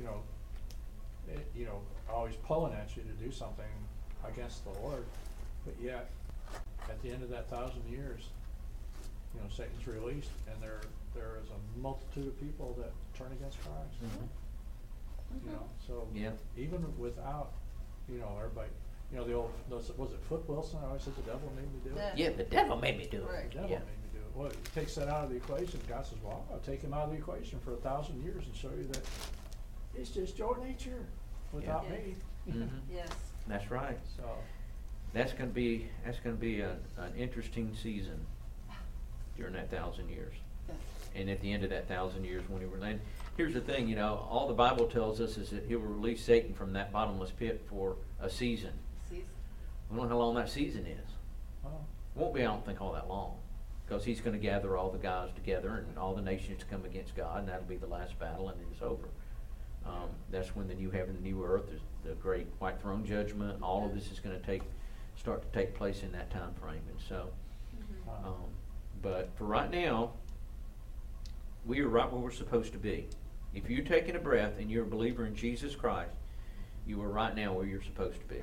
always pulling at you to do something against the Lord. But yet, at the end of that 1,000 years, Satan's released, and there is a multitude of people that turn against Christ. Mhm. So Yeah. even without, everybody, the old, was it Foot Wilson? I always said the devil made me do it. Yeah. Yeah, the devil made me do it. Right. The devil Yeah. made me do it. Well, it takes that out of the equation. God says, well, I'll take him out of the equation for 1,000 years and show you that it's just your nature without Yeah. me. Mhm. Yes. That's right. So, That's going to be an interesting season during that 1,000 years. Yes. And at the end of that 1,000 years, when He will. Here's the thing, all the Bible tells us is that He will release Satan from that bottomless pit for a season. See? We don't know how long that season is. well, Won't be, I don't think, all that long, because he's going to gather all the guys together and all the nations to come against God, and that'll be the last battle, and then it's over. That's when the new heaven and new earth, is the great white throne judgment. All of this is going to start to take place in that time frame, and so. But for right now, we are right where we're supposed to be. If you're taking a breath and you're a believer in Jesus Christ, you are right now where you're supposed to be.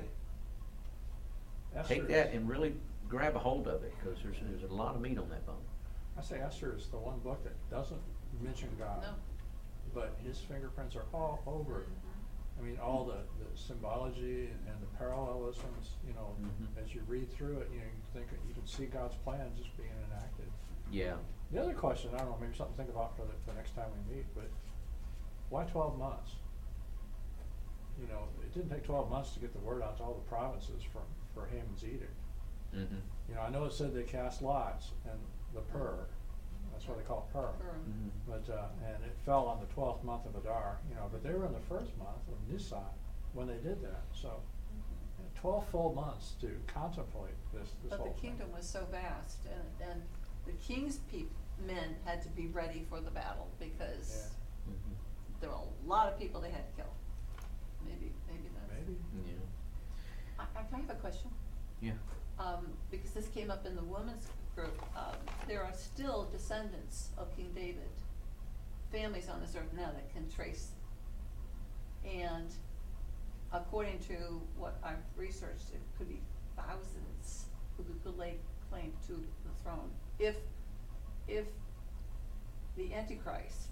Take that and really grab a hold of it, because there's a lot of meat on that bone. I say Esther is the one book that doesn't mention God, No. but his fingerprints are all over it. I mean, all the symbology and the parallelisms, you know, as you read through it, you know, you can see God's plan just being enacted. Yeah. The other question, I don't know, maybe something to think about for the next time we meet, but why 12 months? You know, it didn't take 12 months to get the word out to all the provinces for Haman's edict. Mm-hmm. You know, I know it said they cast lots, and the pur, that's why they call it pur. Mm-hmm. But, and it fell on the 12th month of Adar, you know, but they were in the first month of Nisan when they did that, so 12 full months to contemplate this But whole the thing. kingdom was so vast, and the king's men had to be ready for the battle, because Mm-hmm. there were a lot of people they had to kill. Maybe that's. Maybe. Yeah. I have a question. Yeah. Because this came up in the women's group, there are still descendants of King David, families on this earth now that can trace. And according to what I've researched, it could be thousands who could lay claim to the throne. If the Antichrist,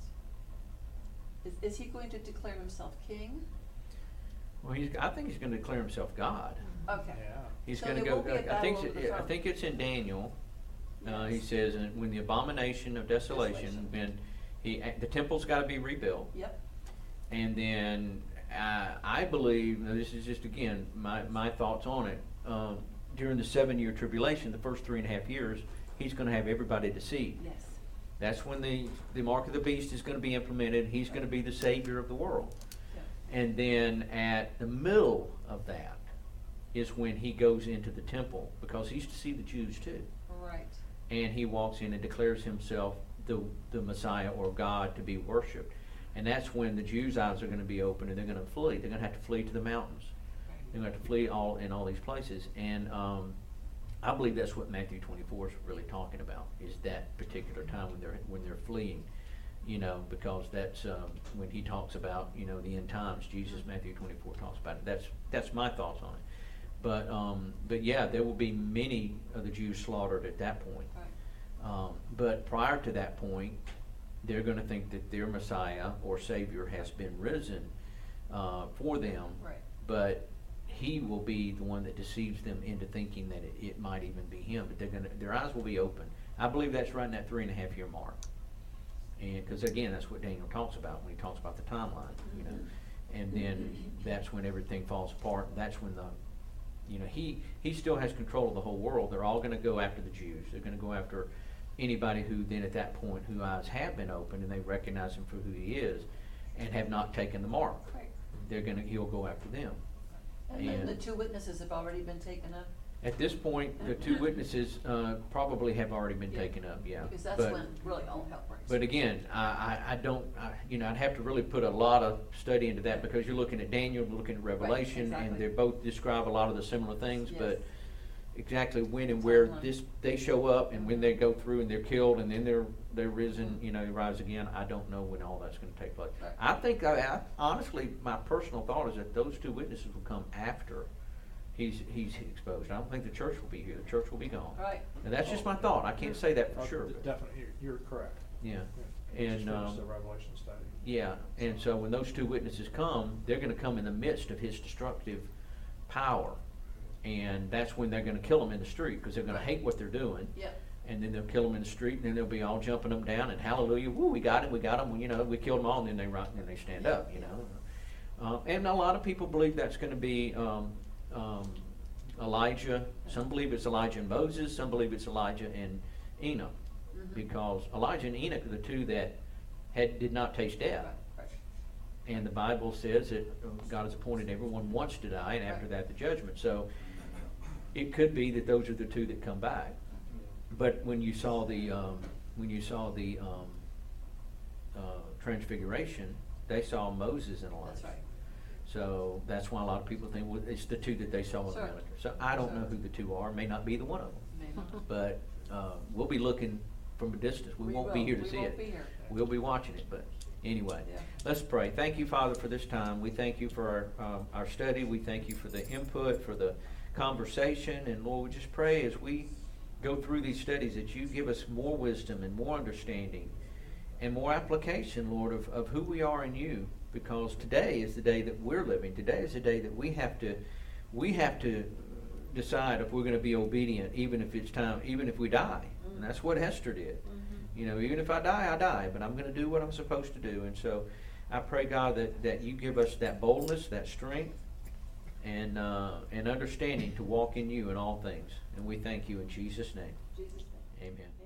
is he going to declare himself king? Well, I think he's going to declare himself God. Okay. Yeah. He's So going to there go. will be a I think. battle over the I throne. think it's in Daniel. He Yes. says, and when the abomination of desolation, when the temple's got to be rebuilt, Yep. and then I believe, now this is just again my thoughts on it. During the 7-year tribulation, the first 3.5 years, he's going to have everybody deceived. Yes. That's when the mark of the beast is going to be implemented. He's going to be the savior of the world. Yeah. And then at the middle of that is when he goes into the temple, because he's to see the Jews too. Right. And he walks in and declares himself the Messiah or God to be worshipped. And that's when the Jews' eyes are going to be open, and they're going to flee. They're going to have to flee to the mountains. They're going to have to flee in all these places. And I believe that's what Matthew 24 is really talking about, is that particular time when they're fleeing. You know, because that's when he talks about, you know, the end times. Jesus, Matthew 24 talks about it. That's my thoughts on it. But yeah, there will be many of the Jews slaughtered at that point. Right. But prior to that point, they're going to think that their Messiah or Savior has been risen for them. Right. But he will be the one that deceives them into thinking that it might even be him. But their eyes will be open. I believe that's right in that 3.5 year mark. And because again, that's what Daniel talks about when he talks about the timeline, you know. And then that's when everything falls apart. That's when he still has control of the whole world. They're all going to go after the Jews. They're going to go after anybody who then at that point whose eyes have been opened and they recognize him for who he is and have not taken the mark. Right. He'll go after them. And then the And- 2 witnesses have already been taken up. At this point, the 2 witnesses probably have already been taken up, yeah. Because that's But- when really all hell breaks. But again, I'd have to really put a lot of study into that, because you're looking at Daniel, you're looking at Revelation, exactly. and they both describe a lot of the similar things, Yes. but exactly when and where Timeline. they show up and when they go through and they're killed and then they're risen, rise again, I don't know when all that's gonna take place. Right. I think, honestly, my personal thought is that those 2 witnesses will come after he's exposed. I don't think the church will be here. The church will be gone. Right. And that's just my thought. I can't say that for sure. but- Definitely, you're correct. Yeah. Yeah. And, Just finished the Revelation study. Yeah, and so when those 2 witnesses come, they're going to come in the midst of his destructive power. And that's when they're going to kill him in the street, because they're going to hate what they're doing. Yep. And then they'll kill him in the street, and then they'll be all jumping up and down, and hallelujah, woo, we got him, we killed them all, and then they stand up, and a lot of people believe that's going to be Elijah. Some believe it's Elijah and Moses. Some believe it's Elijah and Enoch, because Elijah and Enoch are the 2 that did not taste death. Right. And the Bible says that God has appointed everyone once to die, and after that the judgment. So it could be that those are the 2 that come back. But when you saw the Transfiguration, they saw Moses and Elijah. That's right. So that's why a lot of people think, well, it's the two that they saw on the Sure. mountain. So I don't Sure. know who the two are. May not be the one of them. Maybe. But we'll be looking from a distance. We won't be will. here to see We it. won't be here. We'll be watching it. But anyway, Yeah. let's pray. Thank you, Father, for this time. We thank you for our study. We thank you for the input, for the conversation. And Lord, we just pray as we go through these studies that you give us more wisdom and more understanding and more application, Lord, of who we are in you. Because today is the day that we're living. Today is the day that we have to decide if we're going to be obedient, even if it's time, even if we die. And that's what Hester did. You know, even if I die, I die, but I'm going to do what I'm supposed to do. And so I pray, God, that you give us that boldness, that strength, and understanding to walk in you in all things. And we thank you in Jesus' name. Jesus' name. Amen.